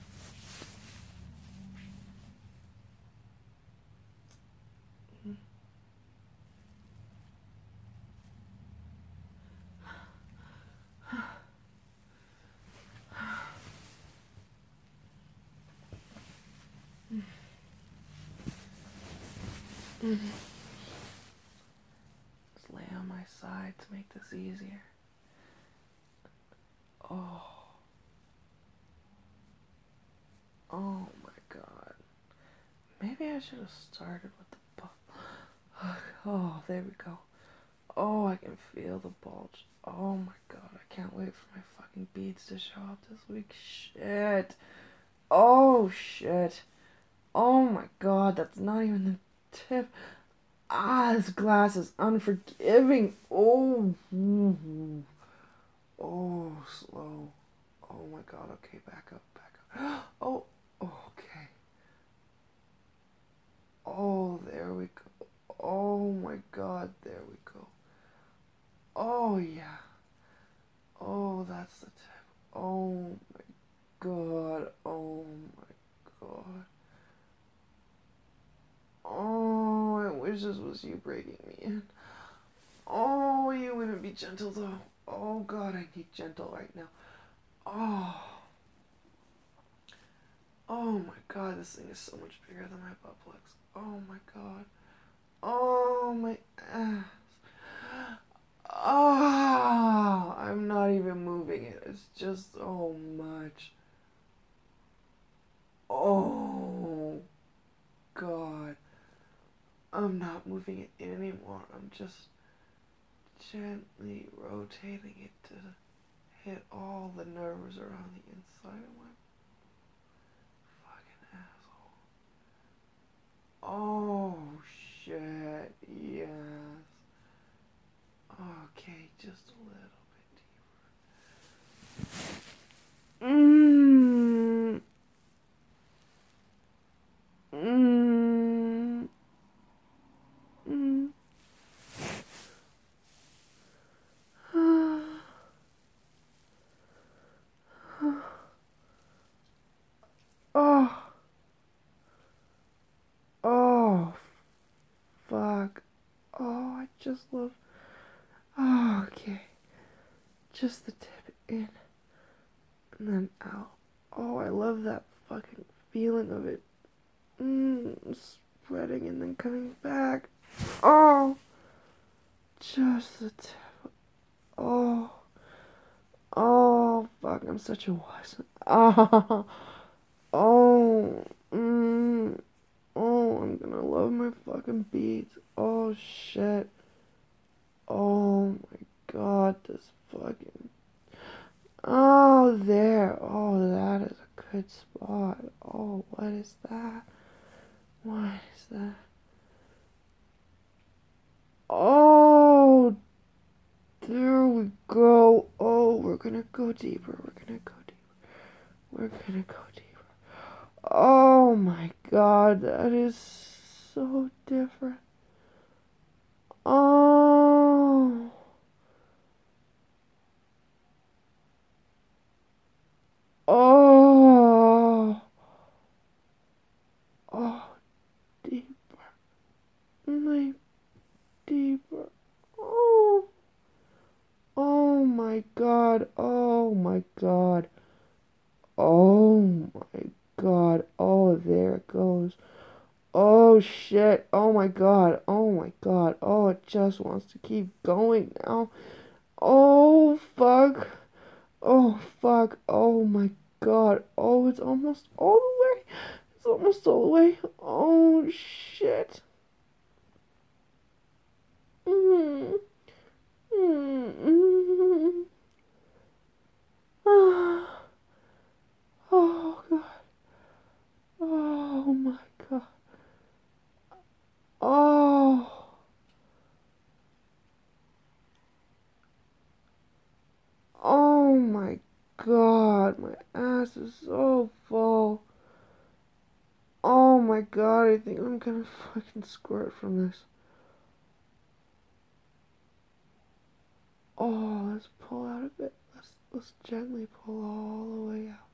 Just lay on my side to make this easier. Oh. Oh my god. Maybe I should have started with the bulge. Oh, there we go. Oh, I can feel the bulge. Oh my god, I can't wait for my fucking beads to show up this week. Shit. Oh shit. Oh my god, that's not even the tip. Ah, this glass is unforgiving. Oh. Oh, slow. Oh my god, okay, back up, back up. Oh, okay. Oh, there we go. Oh my god, there we go. Oh yeah. Oh, that's the tip. Oh my god. Oh my god. Oh, I wish this was you breaking me in. Oh, you wouldn't be gentle though. Oh god, I need gentle right now. Oh. Oh my god, this thing is so much bigger than my butt plugs. Oh my god. Oh my ass. Ah, I'm not even moving it. It's just so much. Oh god. I'm not moving it anymore. I'm just gently rotating it to hit all the nerves around the inside of my fucking asshole. Oh shit, yes. Okay, just a little bit deeper. Mmm. Mmm. Mmm. Oh. Oh. Fuck. Oh, I just love. Oh, okay. Just the tip in and then out. Oh, I love that fucking feeling of it. Mmm, spreading and then coming back. Oh, just the tip. Oh, oh, fuck, I'm such a wuss. Oh, oh, mmm, oh, I'm gonna love my fucking beads. Oh, shit. Oh my god, this fucking. Oh, there. Oh, that is a good spot. Oh, what is that? What is that? Oh, there we go. Oh, we're gonna go deeper. We're gonna go deeper. We're gonna go deeper. Oh my god, that is so different. Oh. Oh. Oh, deeper. My deeper. Oh. Oh my god. Oh my god. Oh my god. Oh, there it goes. Oh shit. Oh my god. Oh my god. Oh, it just wants to keep going now. Oh fuck. Oh fuck. Oh my god. Oh, it's almost all the way. It's almost all the way. Oh shit. Mm. Mm. Mm. Ah. Oh god. Oh my god. Oh. my god, I think I'm gonna fucking squirt from this. Oh, let's pull out a bit. Let's let's gently pull all the way out.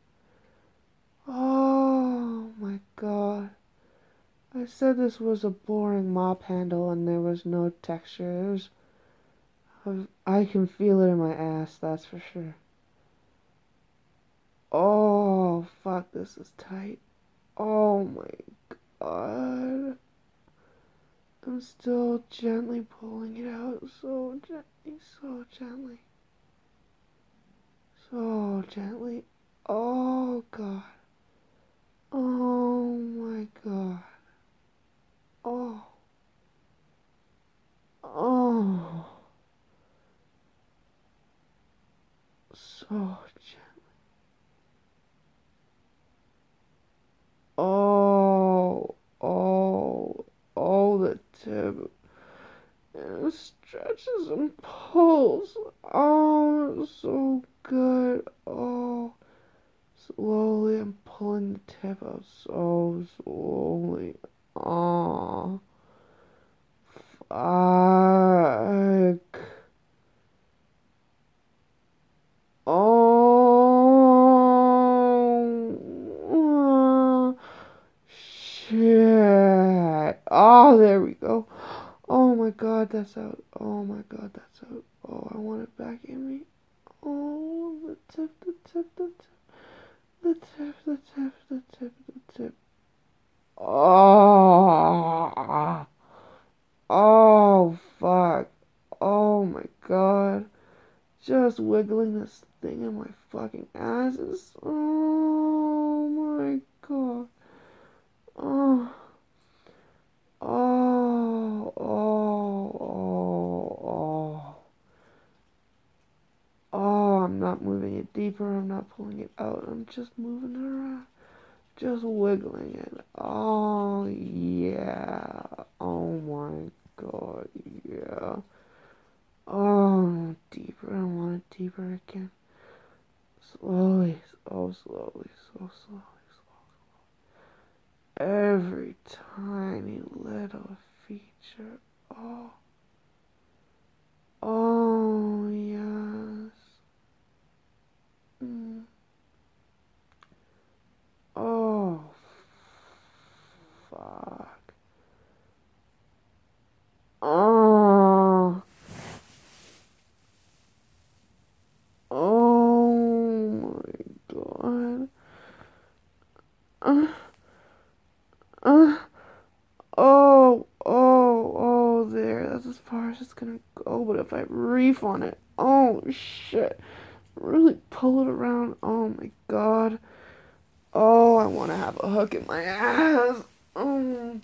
Oh my god. I said this was a boring mop handle and there was no texture. It was, I can feel it in my ass, that's for sure. Oh, fuck, this is tight. Oh my god. I'm still gently pulling it out. So gently, so gently. So gently. Oh god. Oh my god. Oh. Oh. So gently. Oh. Oh. Oh, the tip. And it stretches and pulls. Oh, it's so good. Oh. Slowly, I'm pulling the tip out so slowly. Oh. Fuck. Oh. Shit. Oh, there we go. Oh my god, that's out. Oh my god, that's out. Oh, I want it back in me. Oh, the tip, the tip, the tip. The tip, the tip, the tip, the tip. Oh. Oh, fuck. Oh my god. Just wiggling this thing in my fucking ass is. Oh my god. Oh. Oh. Oh. Oh. Oh. Oh, I'm not moving it deeper. I'm not pulling it out. I'm just moving it around. Just wiggling it. Oh, yeah. Oh my god. Yeah. Oh, deeper. I want it deeper again. Slowly, so slowly, so slowly, slowly. Every tiny little feature. Oh, oh, yes. Mm. Oh, fuck. Oh, oh my god. Uh, uh. Oh, oh, oh, there. That's as far as it's gonna go. But if I reef on it, oh shit. Really pull it around. Oh my god. Oh, I want to have a hook in my ass. Oh,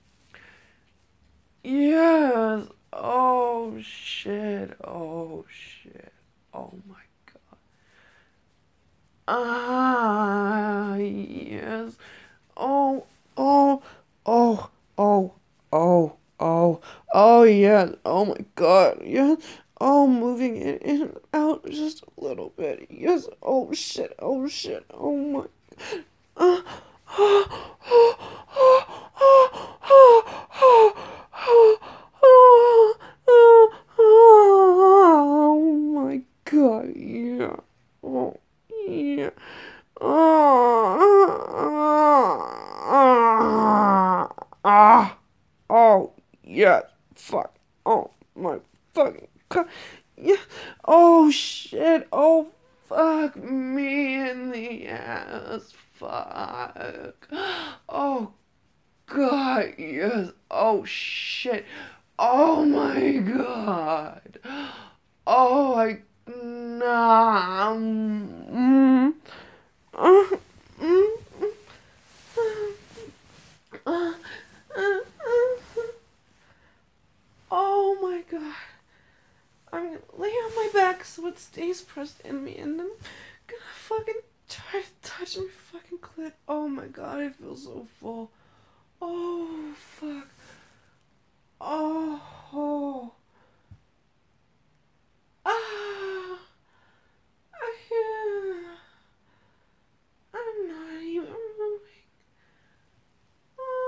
yes. Oh shit. Oh shit. Oh my god. Ah, yes. Oh, oh, oh, oh, oh, oh, oh, yeah. Oh my god. Yes. Oh, moving it in and out just a little bit. Yes. Oh shit. Oh shit. Oh my. Uh, oh, oh, oh, oh, oh, oh, oh, oh, oh my god. Yeah. Oh, yeah. Ah, ah, oh, yeah, fuck, oh, my fucking god, yeah, oh, shit, oh, fuck me in the ass, fuck, oh, god, yes, oh, shit, oh, my god, oh, I, nah, mm, uh, mm, uh, uh, uh, oh my god. I'm gonna lay on my back so it stays pressed in me and then I'm gonna fucking try to touch my fucking clit. Oh my god, I feel so full. Oh fuck. Oh. Oh. Ah. I, I'm not even moving.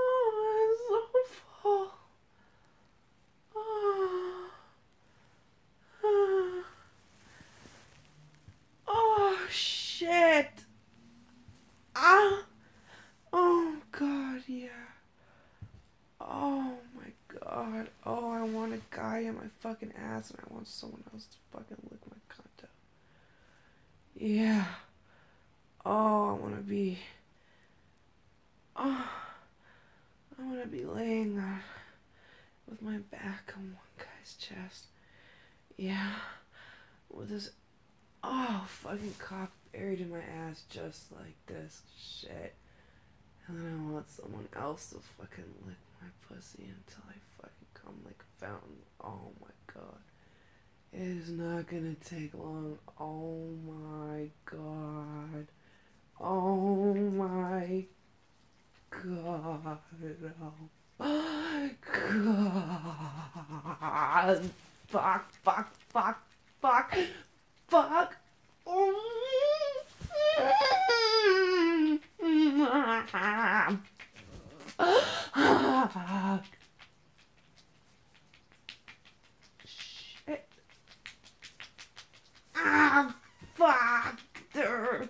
god. Oh, I want a guy in my fucking ass and I want someone else to fucking lick my cunt out. Yeah. Oh, I want to be... Oh, I want to be laying on... with my back on one guy's chest. Yeah. With his... Oh, fucking cock buried in my ass just like this. Shit. And then I want someone else to fucking lick my pussy until I fucking come like a fountain. Oh my god. It is not gonna take long. Oh my god. Oh my god. Oh my god. Fuck, fuck, fuck, fuck, fuck. Shit. Ah, fuck. There.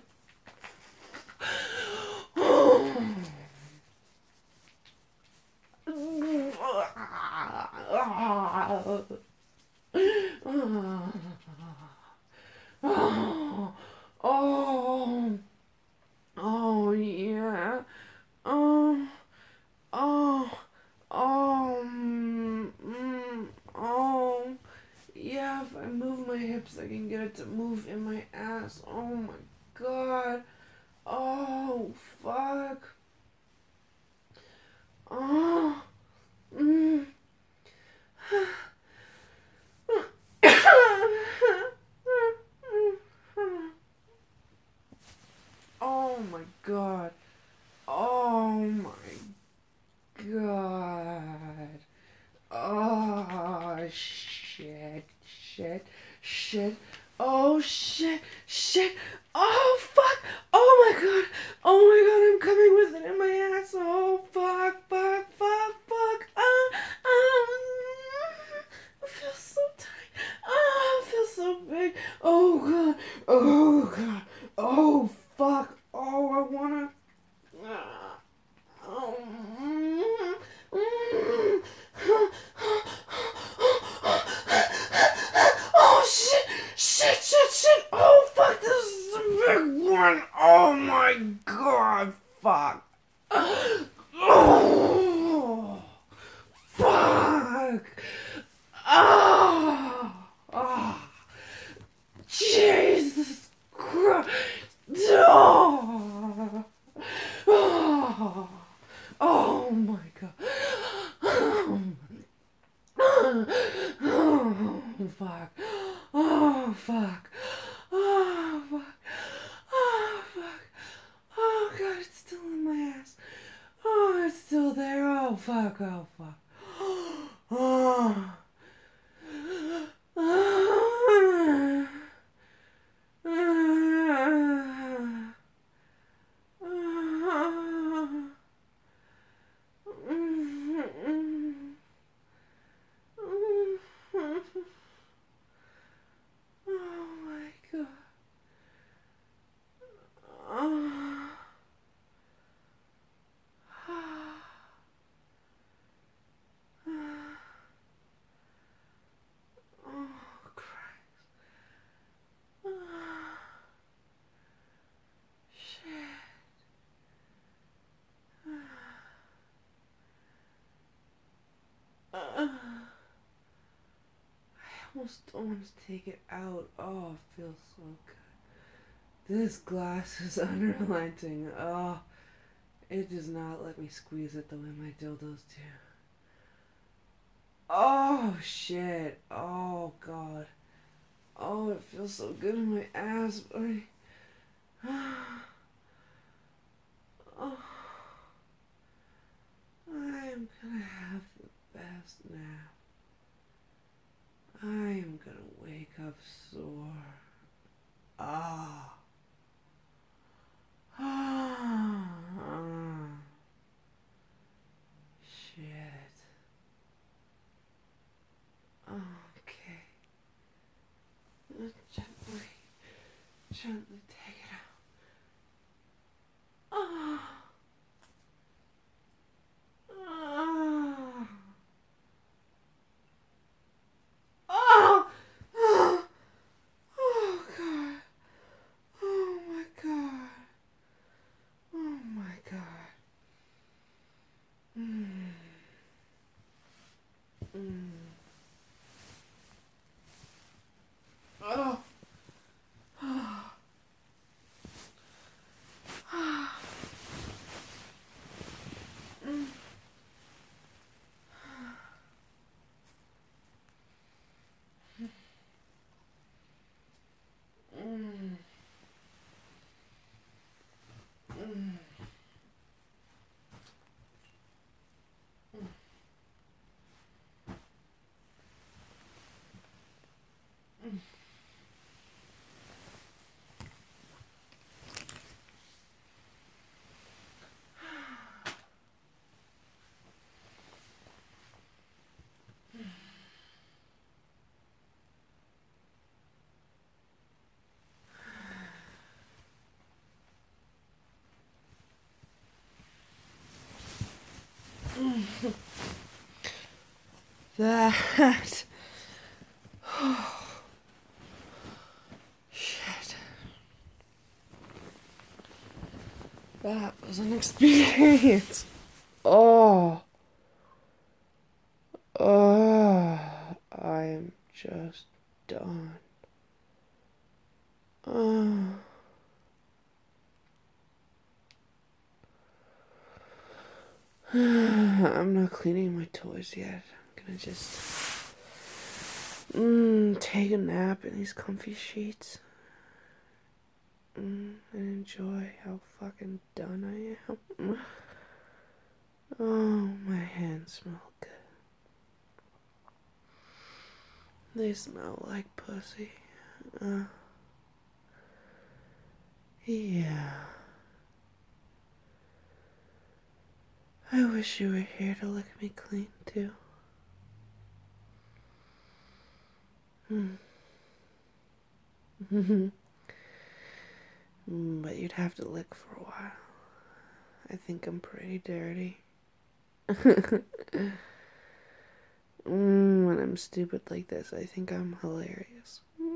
Oh, oh, oh, yeah. Oh, oh, oh, mm, mm, oh. Yeah, if I move my hips, I can get it to move in my ass. Oh my god. Oh, fuck. Oh, mm. Oh my god. Oh my god. Oh shit, shit, shit. Oh shit, shit. Oh fuck. Oh my god. Oh my god, I'm coming with it in my ass. Oh fuck, fuck, fuck, fuck. Ah, ah. I feel so tight. Ah, I feel so big. Oh god. Oh god. Oh fuck. Oh, I wanna. Ah. Oh. Mm, mm. Oh shit! Shit! Shit! Shit! Oh fuck! This is a big one! Oh my god! Fuck! Oh fuck! Oh! Oh! Jesus Christ! Oh! Oh! Oh my god! Oh, oh fuck! Oh fuck! Oh fuck! Oh fuck! Oh god, it's still in my ass. Oh, it's still there. Oh fuck! Oh fuck! Oh. Oh. Oh my god. Oh. Oh, Christ. Oh, shit. Uh, I almost don't want to take it out. Oh, it feels so good. This glass is unrelenting. Oh, it does not let me squeeze it the way my dildos do. Oh, shit. Oh, God. Oh, it feels so good in my ass, but I... Oh, I am gonna have the best nap. I am gonna wake up sore. Ah. Ah. Shit. Okay. Gently, gently take it out. Ah. Ah. that. Shit. That was an experience. Oh. Oh. I'm just done. Oh. I'm not cleaning my toys yet. I'm gonna just mm, take a nap in these comfy sheets mm, and enjoy how fucking done I am. Oh, my hands smell good. They smell like pussy. Uh, yeah. I wish you were here to lick me clean, too. Hmm. But you'd have to lick for a while. I think I'm pretty dirty. mm, when I'm stupid like this, I think I'm hilarious.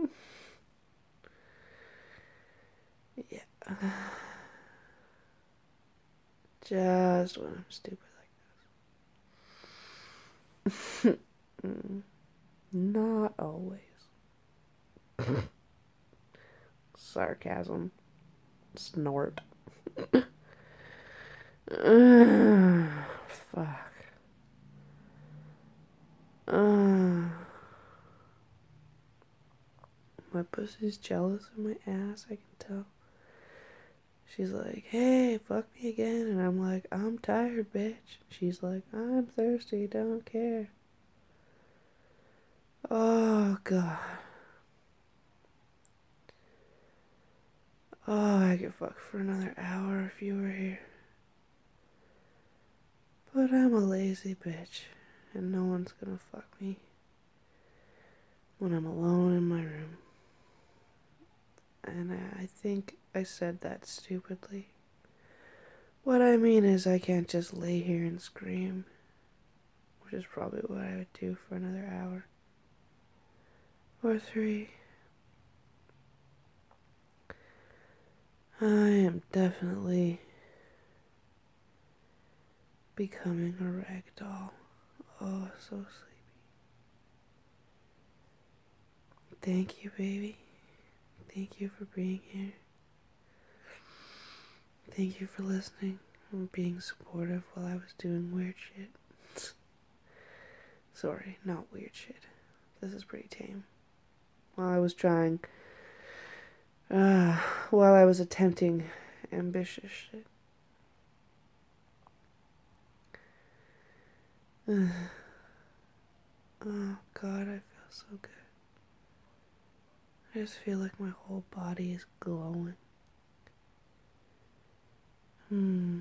Yeah. Just when I'm stupid like this. mm, not always. Sarcasm. Snort. uh, fuck. Uh, my pussy's jealous of my ass, I can tell. She's like, hey, fuck me again. And I'm like, I'm tired, bitch. She's like, I'm thirsty, don't care. Oh, God. Oh, I could fuck for another hour if you were here. But I'm a lazy bitch, and no one's gonna fuck me when I'm alone in my room. And I think I said that stupidly. What I mean is I can't just lay here and scream, which is probably what I would do for another hour. Or three. I am definitely becoming a rag doll. Oh, so sleepy. Thank you, baby. Thank you for being here. Thank you for listening and being supportive while I was doing weird shit. Sorry, not weird shit. This is pretty tame. While I was trying, uh, while I was attempting ambitious shit. Uh, oh, God, I feel so good. I just feel like my whole body is glowing. Hmm.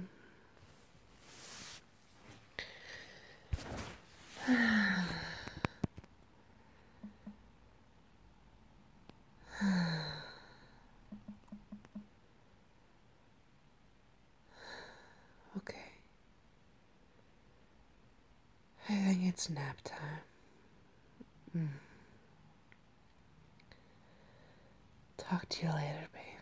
Okay. I think it's nap time. Mm. Talk to you later, babe.